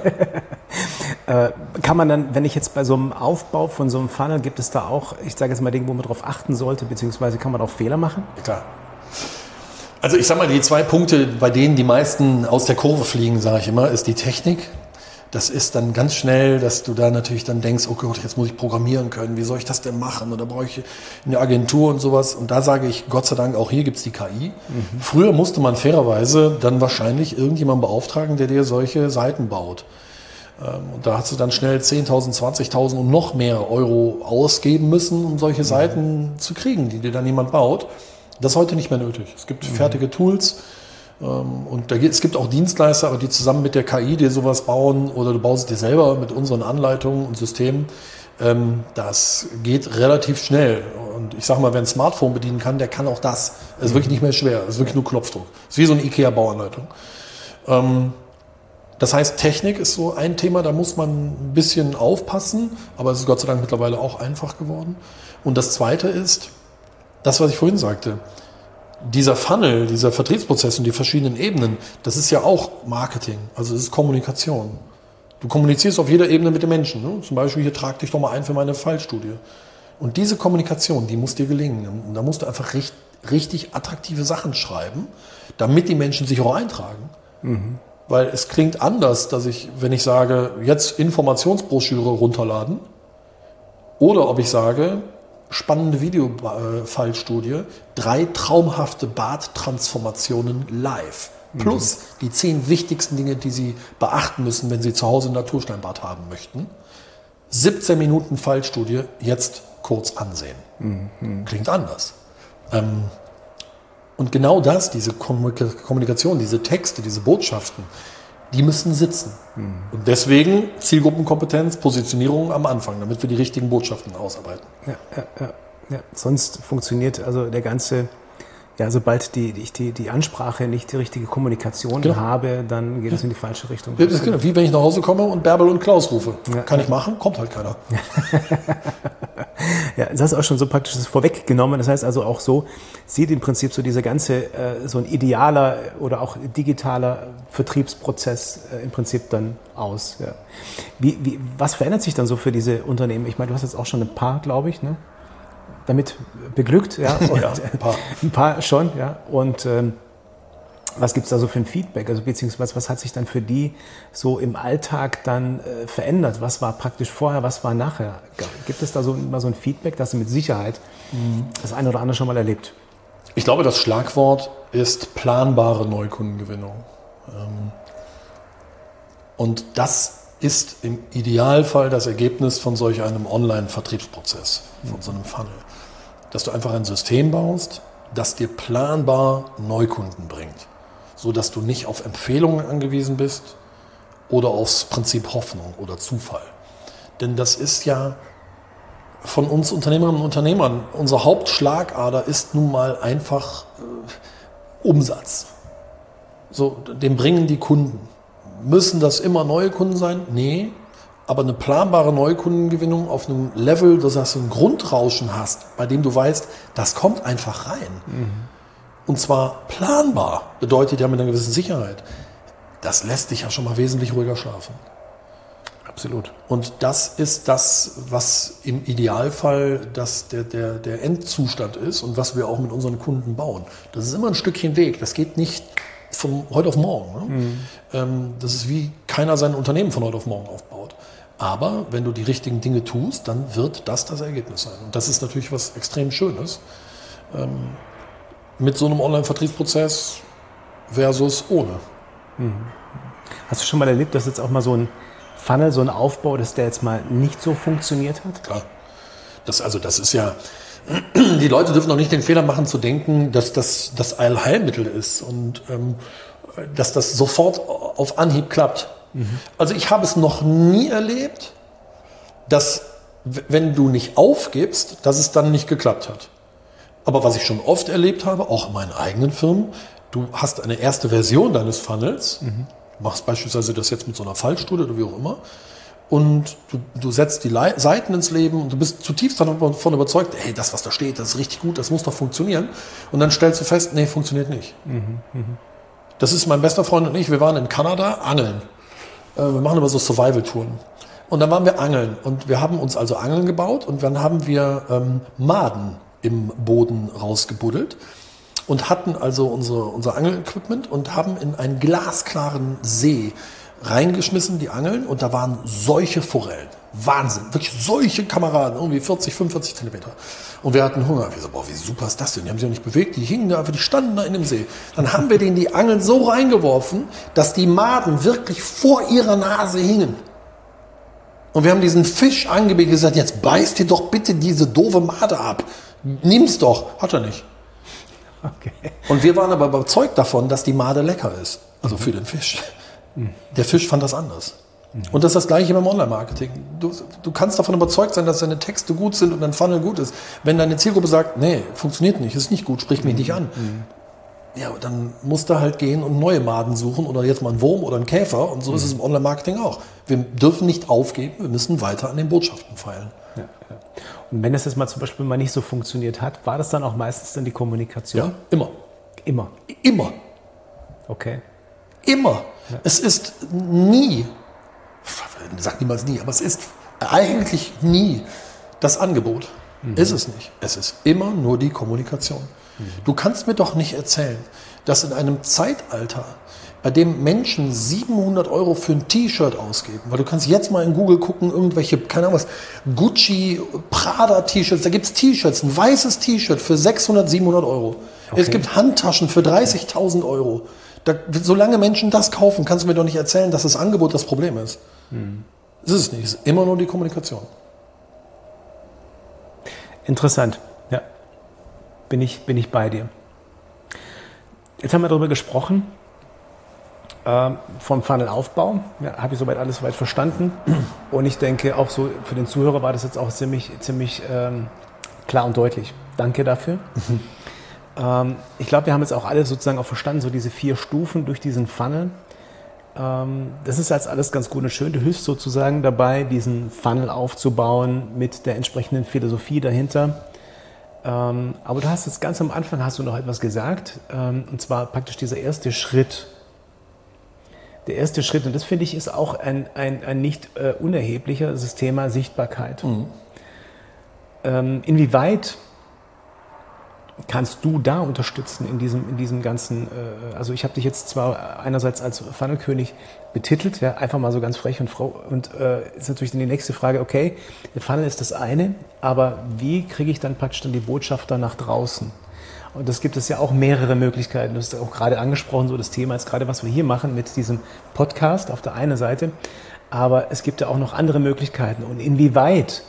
Kann man dann, wenn ich jetzt bei so einem Aufbau von so einem Funnel, gibt es da auch, ich sage jetzt mal Dinge, wo man drauf achten sollte, beziehungsweise kann man auch Fehler machen? Klar. Also ich sage mal, die 2 Punkte, bei denen die meisten aus der Kurve fliegen, sage ich immer, ist die Technik. Das ist dann ganz schnell, dass du da natürlich dann denkst, oh Gott, jetzt muss ich programmieren können, wie soll ich das denn machen? Oder brauche ich eine Agentur und sowas. Und da sage ich, Gott sei Dank, auch hier gibt es die KI. Früher musste man fairerweise dann wahrscheinlich irgendjemanden beauftragen, der dir solche Seiten baut. Und da hast du dann schnell 10.000, 20.000 und noch mehr Euro ausgeben müssen, um solche Seiten zu kriegen, die dir dann jemand baut. Das ist heute nicht mehr nötig. Es gibt fertige Tools. Und es gibt auch Dienstleister, aber die zusammen mit der KI dir sowas bauen oder du baust es dir selber mit unseren Anleitungen und Systemen. Das geht relativ schnell. Und ich sage mal, wer ein Smartphone bedienen kann, der kann auch das. Es ist wirklich nicht mehr schwer. Es ist wirklich nur Knopfdruck. Es ist wie so eine IKEA-Bauanleitung. Das heißt, Technik ist so ein Thema, da muss man ein bisschen aufpassen. Aber es ist Gott sei Dank mittlerweile auch einfach geworden. Und das Zweite ist, das, was ich vorhin sagte, dieser Funnel, dieser Vertriebsprozess und die verschiedenen Ebenen, das ist ja auch Marketing, also es ist Kommunikation. Du kommunizierst auf jeder Ebene mit den Menschen. Ne? Zum Beispiel, hier trag dich doch mal ein für meine Fallstudie. Und diese Kommunikation, die muss dir gelingen. Und da musst du einfach richtig attraktive Sachen schreiben, damit die Menschen sich auch eintragen. Mhm. Weil es klingt anders, wenn ich sage, jetzt Informationsbroschüre runterladen, oder ob ich sage, spannende Videofallstudie, 3 traumhafte Barttransformationen live. Plus die 10 wichtigsten Dinge, die Sie beachten müssen, wenn Sie zu Hause ein Natursteinbad haben möchten. 17 Minuten Fallstudie, jetzt kurz ansehen. Mhm. Klingt anders. Und genau das, diese Kommunikation, diese Texte, diese Botschaften, die müssen sitzen. Mhm. Und deswegen Zielgruppenkompetenz, Positionierung am Anfang, damit wir die richtigen Botschaften ausarbeiten. Ja. Sonst funktioniert also der ganze, sobald die Ansprache nicht die richtige Kommunikation habe, dann geht es in die falsche Richtung. Das ist genau, wie wenn ich nach Hause komme und Bärbel und Klaus rufe. Kann ich machen, kommt halt keiner. Ja, das hast du auch schon so praktisch vorweggenommen. Das heißt also auch so, sieht im Prinzip so dieser ganze, so ein idealer oder auch digitaler Vertriebsprozess im Prinzip dann aus. Ja. Was verändert sich dann so für diese Unternehmen? Ich meine, du hast jetzt auch schon ein paar, glaube ich, ne? Damit beglückt, ja, und ein paar schon, ja. Und was gibt es da so für ein Feedback? Also beziehungsweise was hat sich dann für die so im Alltag dann verändert? Was war praktisch vorher, was war nachher? Gibt es da mal so ein Feedback, das du mit Sicherheit das eine oder andere schon mal erlebt? Ich glaube, das Schlagwort ist planbare Neukundengewinnung. Und das ist im Idealfall das Ergebnis von solch einem Online-Vertriebsprozess, von so einem Funnel. Dass du einfach ein System baust, das dir planbar Neukunden bringt, sodass du nicht auf Empfehlungen angewiesen bist oder aufs Prinzip Hoffnung oder Zufall. Denn das ist ja von uns Unternehmerinnen und Unternehmern, unsere Hauptschlagader ist nun mal einfach Umsatz. So, den bringen die Kunden. Müssen das immer neue Kunden sein? Nee. Aber eine planbare Neukundengewinnung auf einem Level, dass du ein Grundrauschen hast, bei dem du weißt, das kommt einfach rein. Mhm. Und zwar planbar, bedeutet ja mit einer gewissen Sicherheit. Das lässt dich ja schon mal wesentlich ruhiger schlafen. Absolut. Und das ist das, was im Idealfall der Endzustand ist und was wir auch mit unseren Kunden bauen. Das ist immer ein Stückchen Weg. Das geht nicht von heute auf morgen. Ne? Mhm. Das ist wie keiner sein Unternehmen von heute auf morgen aufbaut. Aber wenn du die richtigen Dinge tust, dann wird das Ergebnis sein. Und das ist natürlich was extrem Schönes. Mit so einem Online-Vertriebsprozess versus ohne. Mhm. Hast du schon mal erlebt, dass jetzt auch mal so ein Funnel, so ein Aufbau, dass der jetzt mal nicht so funktioniert hat? Klar. Das ist ja, die Leute dürfen auch nicht den Fehler machen zu denken, dass das das Allheilmittel ist und dass das sofort auf Anhieb klappt. Mhm. Also ich habe es noch nie erlebt, dass wenn du nicht aufgibst, dass es dann nicht geklappt hat. Aber was ich schon oft erlebt habe, auch in meinen eigenen Firmen, du hast eine erste Version deines Funnels, machst beispielsweise das jetzt mit so einer Fallstudie oder wie auch immer, und du setzt die Seiten ins Leben und du bist zutiefst davon überzeugt, hey, das, was da steht, das ist richtig gut, das muss doch funktionieren. Und dann stellst du fest, nee, funktioniert nicht. Das ist mein bester Freund und ich, wir waren in Kanada angeln. Wir machen immer so Survival-Touren. Und dann waren wir angeln und wir haben uns also Angeln gebaut und dann haben wir Maden im Boden rausgebuddelt und hatten also unser Angel-Equipment und haben in einen glasklaren See reingeschmissen, die Angeln, und da waren solche Forellen. Wahnsinn, wirklich solche Kameraden, irgendwie 40, 45 Zentimeter. Und wir hatten Hunger. Wir so, boah, wie super ist das denn? Die haben sich auch nicht bewegt, die hingen da einfach, die standen da in dem See. Dann haben wir denen die Angeln so reingeworfen, dass die Maden wirklich vor ihrer Nase hingen. Und wir haben diesen Fisch angebetet und gesagt, jetzt beißt dir doch bitte diese doofe Made ab. Nimm's doch. Hat er nicht. Okay. Und wir waren aber überzeugt davon, dass die Made lecker ist. Also für den Fisch. Der Fisch fand das anders. Und das ist das Gleiche beim Online-Marketing. Du kannst davon überzeugt sein, dass deine Texte gut sind und dein Funnel gut ist. Wenn deine Zielgruppe sagt, nee, funktioniert nicht, ist nicht gut, sprich mich nicht an. Ja, dann musst du halt gehen und neue Maden suchen oder jetzt mal einen Wurm oder einen Käfer. Und so ist es im Online-Marketing auch. Wir dürfen nicht aufgeben, wir müssen weiter an den Botschaften feilen. Ja. Und wenn es jetzt mal zum Beispiel mal nicht so funktioniert hat, war das dann auch meistens dann die Kommunikation? Ja, immer. Immer? Immer. Okay. Immer. Ja. Es ist nie, sag niemals nie, aber es ist eigentlich nie das Angebot. Ist es nicht. Es ist immer nur die Kommunikation. Du kannst mir doch nicht erzählen, dass in einem Zeitalter, bei dem Menschen 700 € für ein T-Shirt ausgeben, weil du kannst jetzt mal in Google gucken, irgendwelche, keine Ahnung was, Gucci, Prada T-Shirts, da gibt es T-Shirts, ein weißes T-Shirt für 600, 700 €. Okay. Es gibt Handtaschen für 30.000 €. Solange Menschen das kaufen, kannst du mir doch nicht erzählen, dass das Angebot das Problem ist. Das ist es nicht, es ist immer nur die Kommunikation. Interessant, ja. Bin ich bei dir. Jetzt haben wir darüber gesprochen, vom Funnelaufbau. Ja, habe ich soweit alles soweit verstanden. Und ich denke, auch so für den Zuhörer war das jetzt auch ziemlich klar und deutlich. Danke dafür. Ich glaube, wir haben jetzt auch alle sozusagen auch verstanden, so diese 4 Stufen durch diesen Funnel. Das ist jetzt alles ganz gut und schön. Du hilfst sozusagen dabei, diesen Funnel aufzubauen mit der entsprechenden Philosophie dahinter. Aber du hast jetzt ganz am Anfang hast du noch etwas gesagt, und zwar praktisch dieser erste Schritt. Der erste Schritt, und das finde ich ist auch ein nicht unerheblicher, das ist das Thema Sichtbarkeit. Inwieweit kannst du da unterstützen in diesem ganzen, also ich habe dich jetzt zwar einerseits als Funnelkönig betitelt, ja, einfach mal so ganz frech und froh, und ist natürlich dann die nächste Frage, okay, der Funnel ist das eine, aber wie kriege ich dann praktisch die Botschafter nach draußen? Und das gibt es ja auch mehrere Möglichkeiten. Du hast auch gerade angesprochen, so das Thema ist gerade, was wir hier machen mit diesem Podcast auf der einen Seite, aber es gibt ja auch noch andere Möglichkeiten. Und inwieweit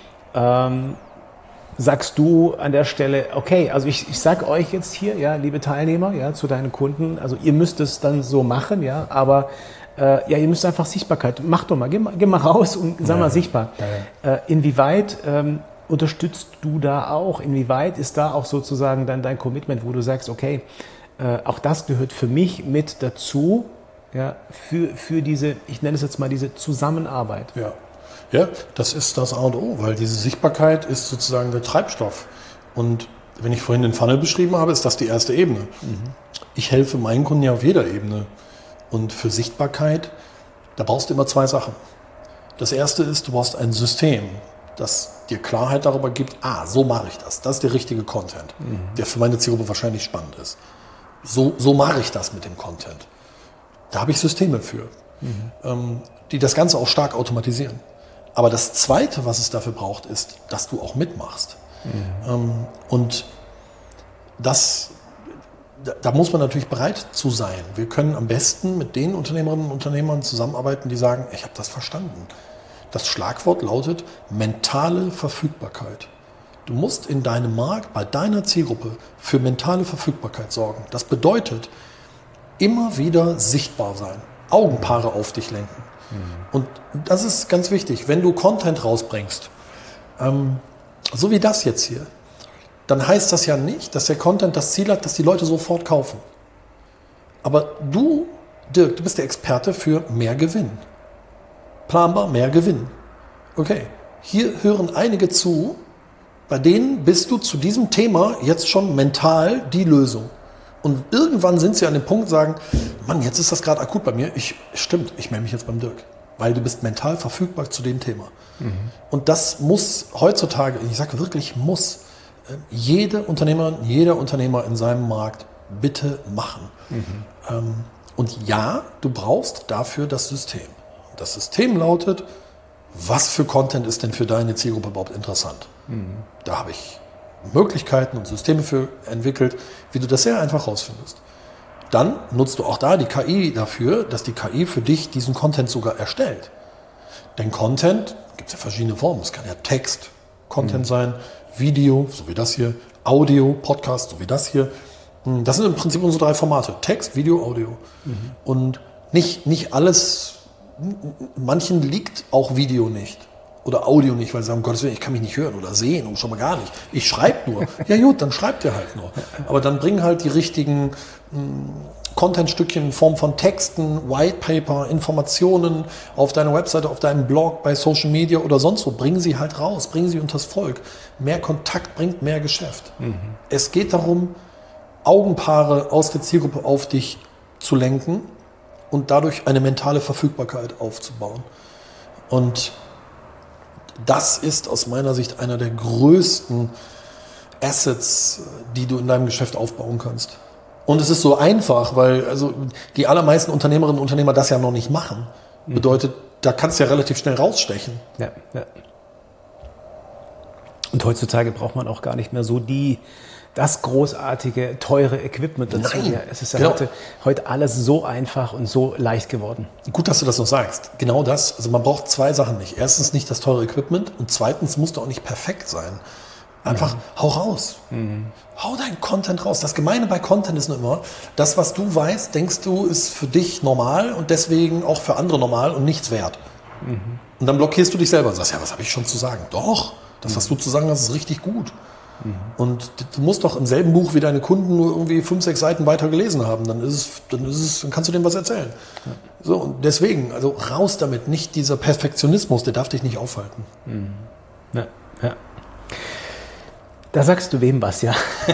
sagst du an der Stelle, okay, also ich sag euch jetzt hier, ja, liebe Teilnehmer, ja, zu deinen Kunden, also ihr müsst es dann so machen, ja, aber ja, ihr müsst einfach Sichtbarkeit, mach doch mal, geh mal raus und sag mal sichtbar. Inwieweit unterstützt du da auch? Inwieweit ist da auch sozusagen dann dein Commitment, wo du sagst, okay, auch das gehört für mich mit dazu, ja, für diese, ich nenne es jetzt mal diese Zusammenarbeit. Ja, das ist das A und O, weil diese Sichtbarkeit ist sozusagen der Treibstoff. Und wenn ich vorhin den Funnel beschrieben habe, ist das die erste Ebene. Ich helfe meinen Kunden ja auf jeder Ebene. Und für Sichtbarkeit, da brauchst du immer 2 Sachen. Das erste ist, du brauchst ein System, das dir Klarheit darüber gibt, so mache ich das. Das ist der richtige Content, der für meine Zielgruppe wahrscheinlich spannend ist. So mache ich das mit dem Content. Da habe ich Systeme für, die das Ganze auch stark automatisieren. Aber das Zweite, was es dafür braucht, ist, dass du auch mitmachst. Und da muss man natürlich bereit zu sein. Wir können am besten mit den Unternehmerinnen und Unternehmern zusammenarbeiten, die sagen, ich habe das verstanden. Das Schlagwort lautet mentale Verfügbarkeit. Du musst in deinem Markt, bei deiner Zielgruppe für mentale Verfügbarkeit sorgen. Das bedeutet, immer wieder sichtbar sein, Augenpaare auf dich lenken. Und das ist ganz wichtig, wenn du Content rausbringst, so wie das jetzt hier, dann heißt das ja nicht, dass der Content das Ziel hat, dass die Leute sofort kaufen. Aber du, Dirk, du bist der Experte für mehr Gewinn. Planbar mehr Gewinn. Okay, hier hören einige zu, bei denen bist du zu diesem Thema jetzt schon mental die Lösung. Und irgendwann sind sie an dem Punkt, sagen, Mann, jetzt ist das gerade akut bei mir. Stimmt, ich melde mich jetzt beim Dirk. Weil du bist mental verfügbar zu dem Thema. Und das muss heutzutage, ich sage wirklich muss, jede Unternehmerin, jeder Unternehmer in seinem Markt bitte machen. Und ja, du brauchst dafür das System. Das System lautet, was für Content ist denn für deine Zielgruppe überhaupt interessant? Da habe ich Möglichkeiten und Systeme für entwickelt, wie du das sehr einfach rausfindest. Dann nutzt du auch da die KI dafür, dass die KI für dich diesen Content sogar erstellt. Denn Content gibt es ja verschiedene Formen. Es kann ja Text-Content sein, Video, so wie das hier, Audio, Podcast, so wie das hier. Das sind im Prinzip unsere 3 Formate. Text, Video, Audio. Und nicht alles, manchen liegt auch Video nicht. oder Audio nicht, weil sie sagen, um Gottes Willen, ich kann mich nicht hören oder sehen und schon mal gar nicht. Ich schreibe nur. Ja gut, dann schreibt ihr halt nur. Aber dann bringen halt die richtigen Content-Stückchen in Form von Texten, Whitepaper, Informationen auf deiner Webseite, auf deinem Blog, bei Social Media oder sonst wo. Bringen sie halt raus, bringen sie unters Volk. Mehr Kontakt bringt mehr Geschäft. Es geht darum, Augenpaare aus der Zielgruppe auf dich zu lenken und dadurch eine mentale Verfügbarkeit aufzubauen. Und das ist aus meiner Sicht einer der größten Assets, die du in deinem Geschäft aufbauen kannst. Und es ist so einfach, weil also die allermeisten Unternehmerinnen und Unternehmer das ja noch nicht machen. Bedeutet, da kannst du ja relativ schnell rausstechen. Ja. Und heutzutage braucht man auch gar nicht mehr so das großartige, teure Equipment dazu. Nein, ja, es ist ja heute alles so einfach und so leicht geworden. Gut, dass du das noch sagst. Genau das. Also man braucht zwei Sachen nicht. Erstens nicht das teure Equipment und zweitens musst du auch nicht perfekt sein. Einfach hau raus. Hau deinen Content raus. Das Gemeine bei Content ist nur immer, das, was du weißt, denkst du, ist für dich normal und deswegen auch für andere normal und nichts wert. Und dann blockierst du dich selber und sagst, ja, was habe ich schon zu sagen? Doch, das, was du zu sagen hast, ist richtig gut. Und du musst doch im selben Buch wie deine Kunden nur irgendwie 5, 6 Seiten weiter gelesen haben. Dann kannst du denen was erzählen. So, und deswegen, also raus damit, nicht dieser Perfektionismus, der darf dich nicht aufhalten. Ja. Da sagst du wem was, ja.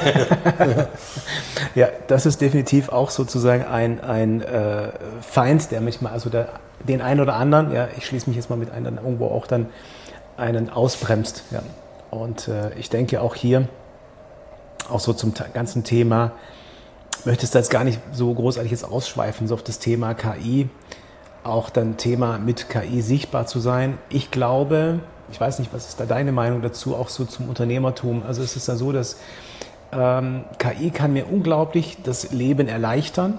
Ja, das ist definitiv auch sozusagen ein Feind, der manchmal, also den einen oder anderen, ja, ich schließe mich jetzt mal mit einem, dann irgendwo auch dann einen ausbremst. Ja. Und ich denke auch hier, auch so zum ganzen Thema, möchtest du jetzt gar nicht so großartig jetzt ausschweifen, so auf das Thema KI, auch dann Thema mit KI sichtbar zu sein. Ich glaube, ich weiß nicht, was ist da deine Meinung dazu, auch so zum Unternehmertum. Also es ist ja so, dass KI kann mir unglaublich das Leben erleichtern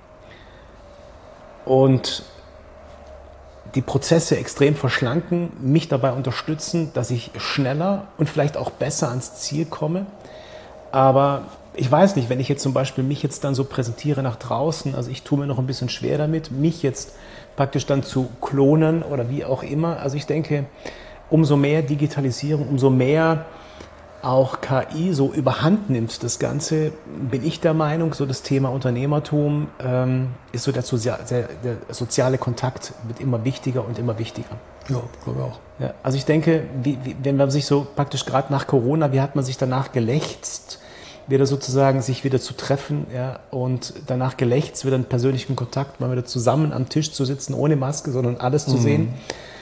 und die Prozesse extrem verschlanken, mich dabei unterstützen, dass ich schneller und vielleicht auch besser ans Ziel komme. Aber ich weiß nicht, wenn ich jetzt zum Beispiel mich jetzt dann so präsentiere nach draußen, also ich tue mir noch ein bisschen schwer damit, mich jetzt praktisch dann zu klonen oder wie auch immer. Also ich denke, umso mehr Digitalisierung, umso mehr auch KI so überhand nimmt das Ganze, bin ich der Meinung, so das Thema Unternehmertum ist so der soziale Kontakt wird immer wichtiger und immer wichtiger. Ja, glaube ich auch. Ja, also ich denke, wenn man sich so praktisch gerade nach Corona, wie hat man sich danach gelächzt, wieder sozusagen sich wieder zu treffen, ja, und danach gelächzt, wieder einen persönlichen Kontakt, mal wieder zusammen am Tisch zu sitzen, ohne Maske, sondern alles zu sehen.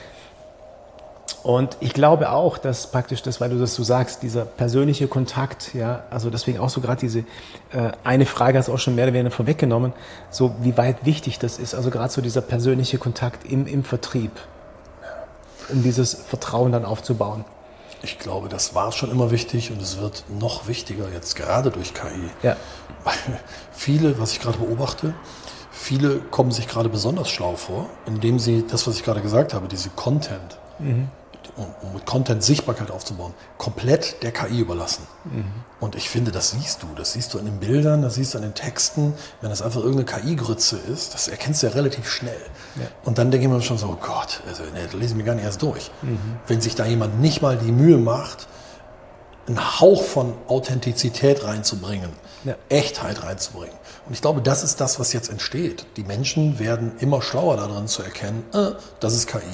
Und ich glaube auch, dass praktisch das, weil du das so sagst, dieser persönliche Kontakt, ja, also deswegen auch so gerade diese eine Frage hast du auch schon mehr oder weniger vorweggenommen, so wie weit wichtig das ist, also gerade so dieser persönliche Kontakt im Vertrieb, um dieses Vertrauen dann aufzubauen. Ich glaube, das war schon immer wichtig und es wird noch wichtiger jetzt gerade durch KI. Ja. Weil viele, was ich gerade beobachte, viele kommen sich gerade besonders schlau vor, indem sie das, was ich gerade gesagt habe, diese Content, um mit Content Sichtbarkeit aufzubauen, komplett der KI überlassen. Und ich finde, das siehst du in den Bildern, das siehst du an den Texten, wenn das einfach irgendeine KI-Grütze ist, das erkennst du ja relativ schnell. Ja. Und dann denke ich mir schon so, oh Gott, also, da lese ich mir gar nicht erst durch. Wenn sich da jemand nicht mal die Mühe macht, einen Hauch von Authentizität reinzubringen, Echtheit reinzubringen. Und ich glaube, das ist das, was jetzt entsteht. Die Menschen werden immer schlauer darin zu erkennen, das ist KI.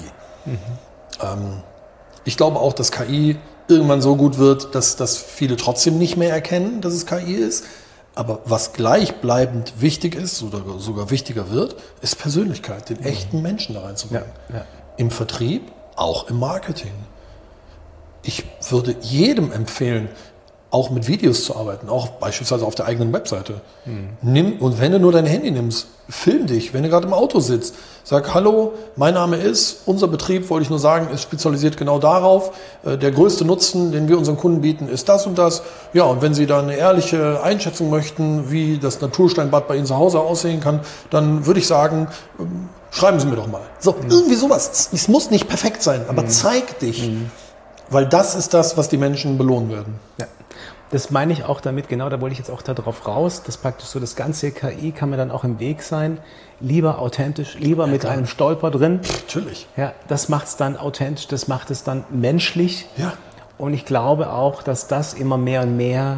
Ich glaube auch, dass KI irgendwann so gut wird, dass viele trotzdem nicht mehr erkennen, dass es KI ist. Aber was gleichbleibend wichtig ist oder sogar wichtiger wird, ist Persönlichkeit, den echten Menschen da reinzubringen. Ja. Im Vertrieb, auch im Marketing. Ich würde jedem empfehlen, auch mit Videos zu arbeiten, auch beispielsweise auf der eigenen Webseite. Und wenn du nur dein Handy nimmst, film dich, wenn du gerade im Auto sitzt. Sag, hallo, mein Name ist, unser Betrieb, wollte ich nur sagen, ist spezialisiert genau darauf. Der größte Nutzen, den wir unseren Kunden bieten, ist das und das. Ja, und wenn Sie da eine ehrliche Einschätzung möchten, wie das Natursteinbad bei Ihnen zu Hause aussehen kann, dann würde ich sagen, schreiben Sie mir doch mal. So, irgendwie sowas. Es muss nicht perfekt sein, aber zeig dich. Weil das ist das, was die Menschen belohnen werden. Ja. Das meine ich auch damit, genau, da wollte ich jetzt auch darauf raus, dass praktisch so das ganze KI kann mir dann auch im Weg sein, lieber authentisch, lieber mit einem Stolper drin. Natürlich. Ja, das macht es dann authentisch, das macht es dann menschlich. Ja. Und ich glaube auch, dass das immer mehr und mehr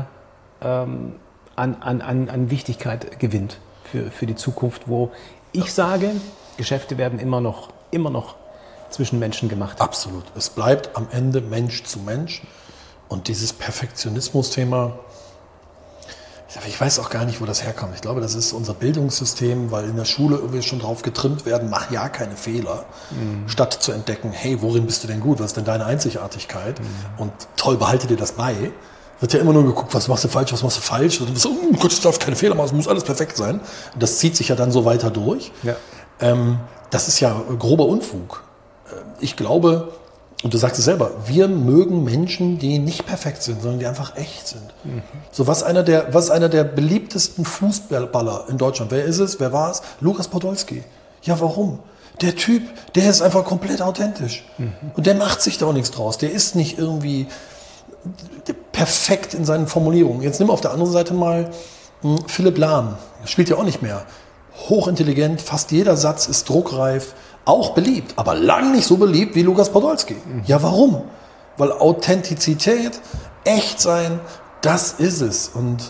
an Wichtigkeit gewinnt für die Zukunft, wo ich sage, Geschäfte werden immer noch zwischen Menschen gemacht. Absolut. Es bleibt am Ende Mensch zu Mensch. Und dieses Perfektionismus-Thema, ich weiß auch gar nicht, wo das herkommt. Ich glaube, das ist unser Bildungssystem, weil in der Schule irgendwie schon drauf getrimmt werden, mach ja keine Fehler, statt zu entdecken, hey, worin bist du denn gut, was ist denn deine Einzigartigkeit? Und toll, behalte dir das bei. Wird ja immer nur geguckt, was machst du falsch, was machst du falsch. Und du bist so, oh Gott, ich darf keine Fehler machen, es muss alles perfekt sein. Und das zieht sich ja dann so weiter durch. Ja. Das ist ja grober Unfug. Ich glaube, und du sagst es selber, wir mögen Menschen, die nicht perfekt sind, sondern die einfach echt sind. So, was einer der beliebtesten Fußballer in Deutschland? Wer ist es? Wer war es? Lukas Podolski. Ja, warum? Der Typ, der ist einfach komplett authentisch. Und der macht sich da auch nichts draus. Der ist nicht irgendwie perfekt in seinen Formulierungen. Jetzt nimm auf der anderen Seite mal Philipp Lahm. Spielt ja auch nicht mehr. Hochintelligent, fast jeder Satz ist druckreif. Auch beliebt, aber lang nicht so beliebt wie Lukas Podolski. Ja, warum? Weil Authentizität, echt sein, das ist es. Und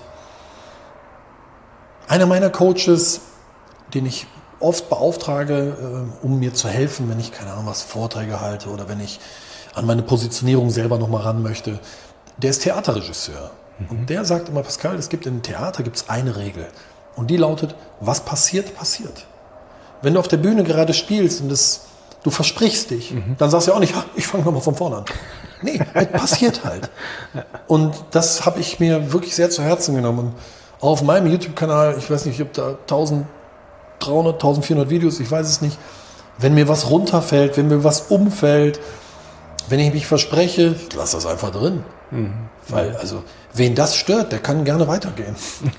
einer meiner Coaches, den ich oft beauftrage, um mir zu helfen, wenn ich, keine Ahnung, was Vorträge halte oder wenn ich an meine Positionierung selber nochmal ran möchte, der ist Theaterregisseur. Und der sagt immer, Pascal, im Theater gibt's eine Regel. Und die lautet, was passiert, passiert. Wenn du auf der Bühne gerade spielst und du versprichst dich, dann sagst du ja auch nicht, ich fange nochmal von vorne an. Nee, es passiert halt. Und das habe ich mir wirklich sehr zu Herzen genommen. Und auch auf meinem YouTube-Kanal, ich weiß nicht, ich habe da 1300, 1400 Videos, ich weiß es nicht. Wenn mir was runterfällt, wenn mir was umfällt, wenn ich mich verspreche, ich lasse das einfach drin. Weil, also, wen das stört, der kann gerne weitergehen.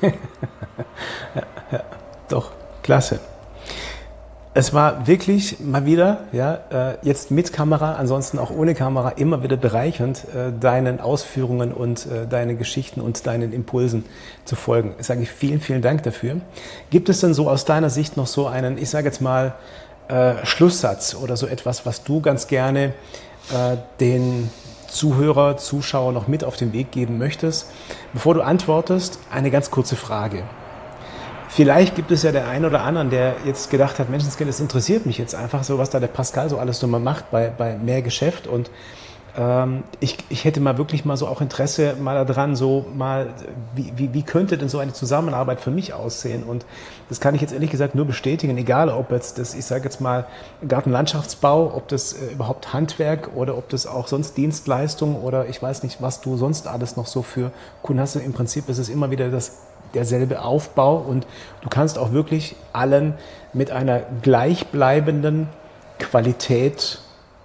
Ja, doch, klasse. Es war wirklich mal wieder, jetzt mit Kamera, ansonsten auch ohne Kamera, immer wieder bereichernd, deinen Ausführungen und deinen Geschichten und deinen Impulsen zu folgen. Ich sage vielen, vielen Dank dafür. Gibt es denn so aus deiner Sicht noch so einen, ich sage jetzt mal, Schlusssatz oder so etwas, was du ganz gerne den Zuhörer, Zuschauer noch mit auf den Weg geben möchtest? Bevor du antwortest, eine ganz kurze Frage. Vielleicht gibt es ja den einen oder anderen, der jetzt gedacht hat, Menschenskind, das interessiert mich jetzt einfach so, was da der Pascal so alles so mal macht bei mehr Geschäft. Und ich hätte mal wirklich mal so auch Interesse mal daran, so mal, wie könnte denn so eine Zusammenarbeit für mich aussehen? Und das kann ich jetzt ehrlich gesagt nur bestätigen, egal ob jetzt das, ich sage jetzt mal, Gartenlandschaftsbau, ob das überhaupt Handwerk oder ob das auch sonst Dienstleistung oder ich weiß nicht, was du sonst alles noch so für Kunden hast. Im Prinzip ist es immer wieder derselbe Aufbau und du kannst auch wirklich allen mit einer gleichbleibenden Qualität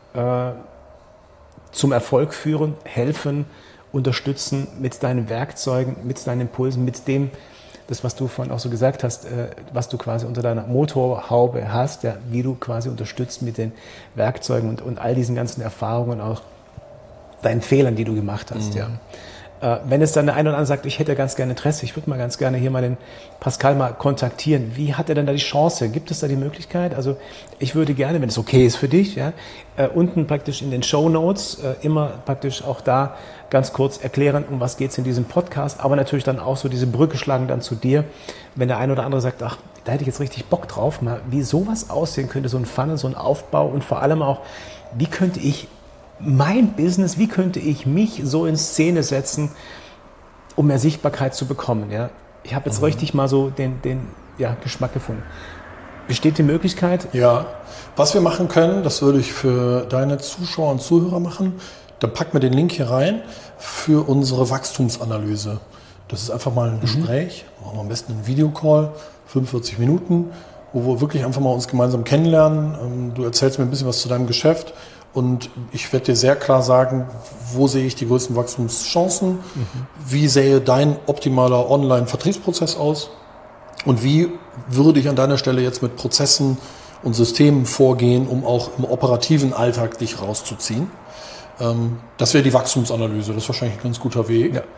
zum Erfolg führen, helfen, unterstützen mit deinen Werkzeugen, mit deinen Impulsen, mit dem, das was du vorhin auch so gesagt hast, was du quasi unter deiner Motorhaube hast, ja, wie du quasi unterstützt mit den Werkzeugen und all diesen ganzen Erfahrungen, auch deinen Fehlern, die du gemacht hast. Ja. Wenn es dann der eine oder andere sagt, ich hätte ganz gerne Interesse, ich würde mal ganz gerne hier mal den Pascal mal kontaktieren. Wie hat er denn da die Chance? Gibt es da die Möglichkeit? Also ich würde gerne, wenn es okay ist für dich, ja, unten praktisch in den Shownotes immer praktisch auch da ganz kurz erklären, um was geht es in diesem Podcast, aber natürlich dann auch so diese Brücke schlagen dann zu dir, wenn der eine oder andere sagt, ach, da hätte ich jetzt richtig Bock drauf, mal wie sowas aussehen könnte, so ein Funnel, so ein Aufbau und vor allem auch, wie könnte ich mein Business, wie könnte ich mich so in Szene setzen, um mehr Sichtbarkeit zu bekommen. Ja? Ich habe jetzt richtig mal so den Geschmack gefunden. Besteht die Möglichkeit? Ja, was wir machen können, das würde ich für deine Zuschauer und Zuhörer machen, dann packen wir den Link hier rein für unsere Wachstumsanalyse. Das ist einfach mal ein Gespräch, machen wir am besten einen Videocall, 45 Minuten, wo wir wirklich einfach mal uns gemeinsam kennenlernen. Du erzählst mir ein bisschen was zu deinem Geschäft. Und ich werde dir sehr klar sagen, wo sehe ich die größten Wachstumschancen, wie sähe dein optimaler Online-Vertriebsprozess aus und wie würde ich an deiner Stelle jetzt mit Prozessen und Systemen vorgehen, um auch im operativen Alltag dich rauszuziehen. Das wäre die Wachstumsanalyse, das ist wahrscheinlich ein ganz guter Weg. Ja.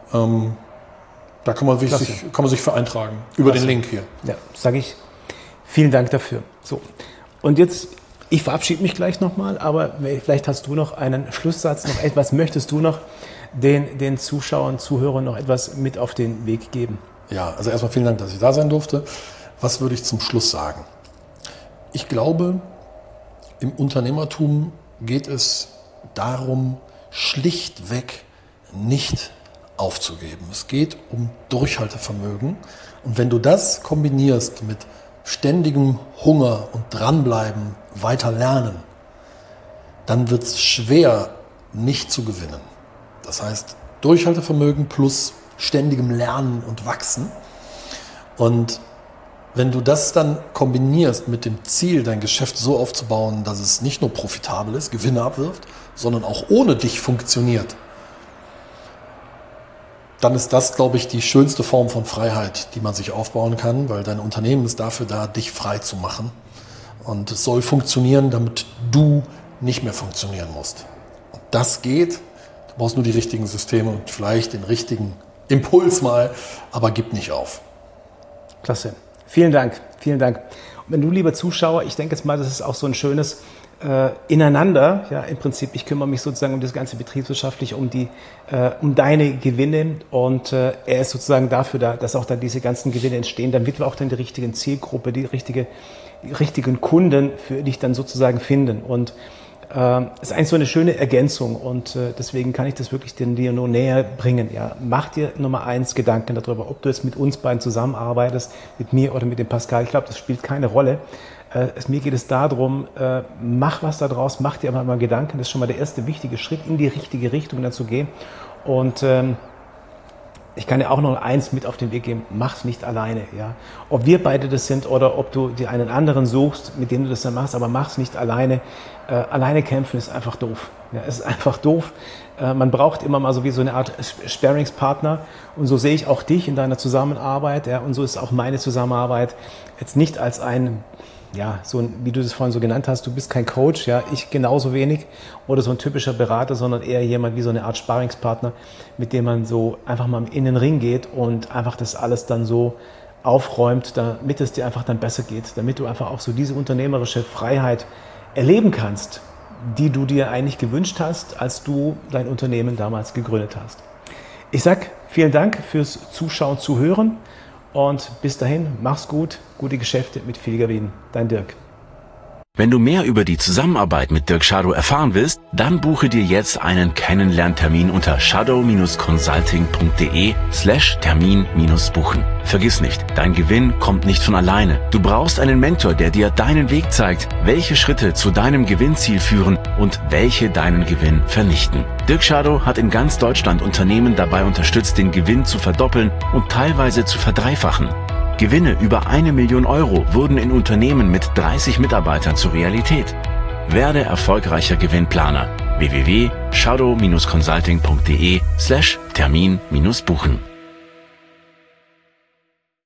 Da kann man sich für eintragen, über den Link hier. Ja, sage ich. Vielen Dank dafür. So, und jetzt, ich verabschiede mich gleich nochmal, aber vielleicht hast du noch einen Schlusssatz, noch etwas, möchtest du noch den Zuschauern, Zuhörern noch etwas mit auf den Weg geben? Ja, also erstmal vielen Dank, dass ich da sein durfte. Was würde ich zum Schluss sagen? Ich glaube, im Unternehmertum geht es darum, schlichtweg nicht aufzugeben. Es geht um Durchhaltevermögen. Und wenn du das kombinierst mit ständigem Hunger und dranbleiben, weiter lernen, dann wird es schwer, nicht zu gewinnen. Das heißt, Durchhaltevermögen plus ständigem Lernen und Wachsen. Und wenn du das dann kombinierst mit dem Ziel, dein Geschäft so aufzubauen, dass es nicht nur profitabel ist, Gewinne abwirft, sondern auch ohne dich funktioniert, dann ist das, glaube ich, die schönste Form von Freiheit, die man sich aufbauen kann, weil dein Unternehmen ist dafür da, dich frei zu machen. Und es soll funktionieren, damit du nicht mehr funktionieren musst. Und das geht. Du brauchst nur die richtigen Systeme und vielleicht den richtigen Impuls mal, aber gib nicht auf. Klasse. Vielen Dank. Vielen Dank. Und wenn du, lieber Zuschauer, ich denke jetzt mal, das ist auch so ein schönes Ineinander, ja, im Prinzip, ich kümmere mich sozusagen um das ganze betriebswirtschaftlich, um deine Gewinne und er ist sozusagen dafür da, dass auch dann diese ganzen Gewinne entstehen, damit wir auch dann die richtigen Zielgruppe, die richtigen Kunden für dich dann sozusagen finden und ist eigentlich so eine schöne Ergänzung und deswegen kann ich das wirklich dir nur näher bringen. Ja. Mach dir Nummer 1 Gedanken darüber, ob du jetzt mit uns beiden zusammenarbeitest, mit mir oder mit dem Pascal. Ich glaube, das spielt keine Rolle. Mir geht es darum, mach was da draus, mach dir einfach mal Gedanken. Das ist schon mal der erste wichtige Schritt, in die richtige Richtung dann zu gehen. Und ich kann dir auch noch eins mit auf den Weg geben, mach's nicht alleine. Ja. Ob wir beide das sind oder ob du dir einen anderen suchst, mit dem du das dann machst, aber mach's nicht alleine. Alleine kämpfen ist einfach doof. Ja, es ist einfach doof. Man braucht immer mal so wie so eine Art Sparringspartner. Und so sehe ich auch dich in deiner Zusammenarbeit. Ja, und so ist auch meine Zusammenarbeit jetzt nicht als wie du das vorhin so genannt hast, du bist kein Coach, ja, ich genauso wenig oder so ein typischer Berater, sondern eher jemand wie so eine Art Sparringspartner, mit dem man so einfach mal in den Ring geht und einfach das alles dann so aufräumt, damit es dir einfach dann besser geht, damit du einfach auch so diese unternehmerische Freiheit erleben kannst, die du dir eigentlich gewünscht hast, als du dein Unternehmen damals gegründet hast. Ich sag vielen Dank fürs Zuschauen, Zuhören. Und bis dahin, mach's gut, gute Geschäfte mit viel Gewinn. Dein Dirk. Wenn du mehr über die Zusammenarbeit mit Dirk Schadow erfahren willst, dann buche dir jetzt einen Kennenlerntermin unter shadow-consulting.de/Termin-buchen. Vergiss nicht, dein Gewinn kommt nicht von alleine. Du brauchst einen Mentor, der dir deinen Weg zeigt, welche Schritte zu deinem Gewinnziel führen und welche deinen Gewinn vernichten. Dirk Schadow hat in ganz Deutschland Unternehmen dabei unterstützt, den Gewinn zu verdoppeln und teilweise zu verdreifachen. Gewinne über 1 Million Euro wurden in Unternehmen mit 30 Mitarbeitern zur Realität. Werde erfolgreicher Gewinnplaner. www.shadow-consulting.de/Termin-buchen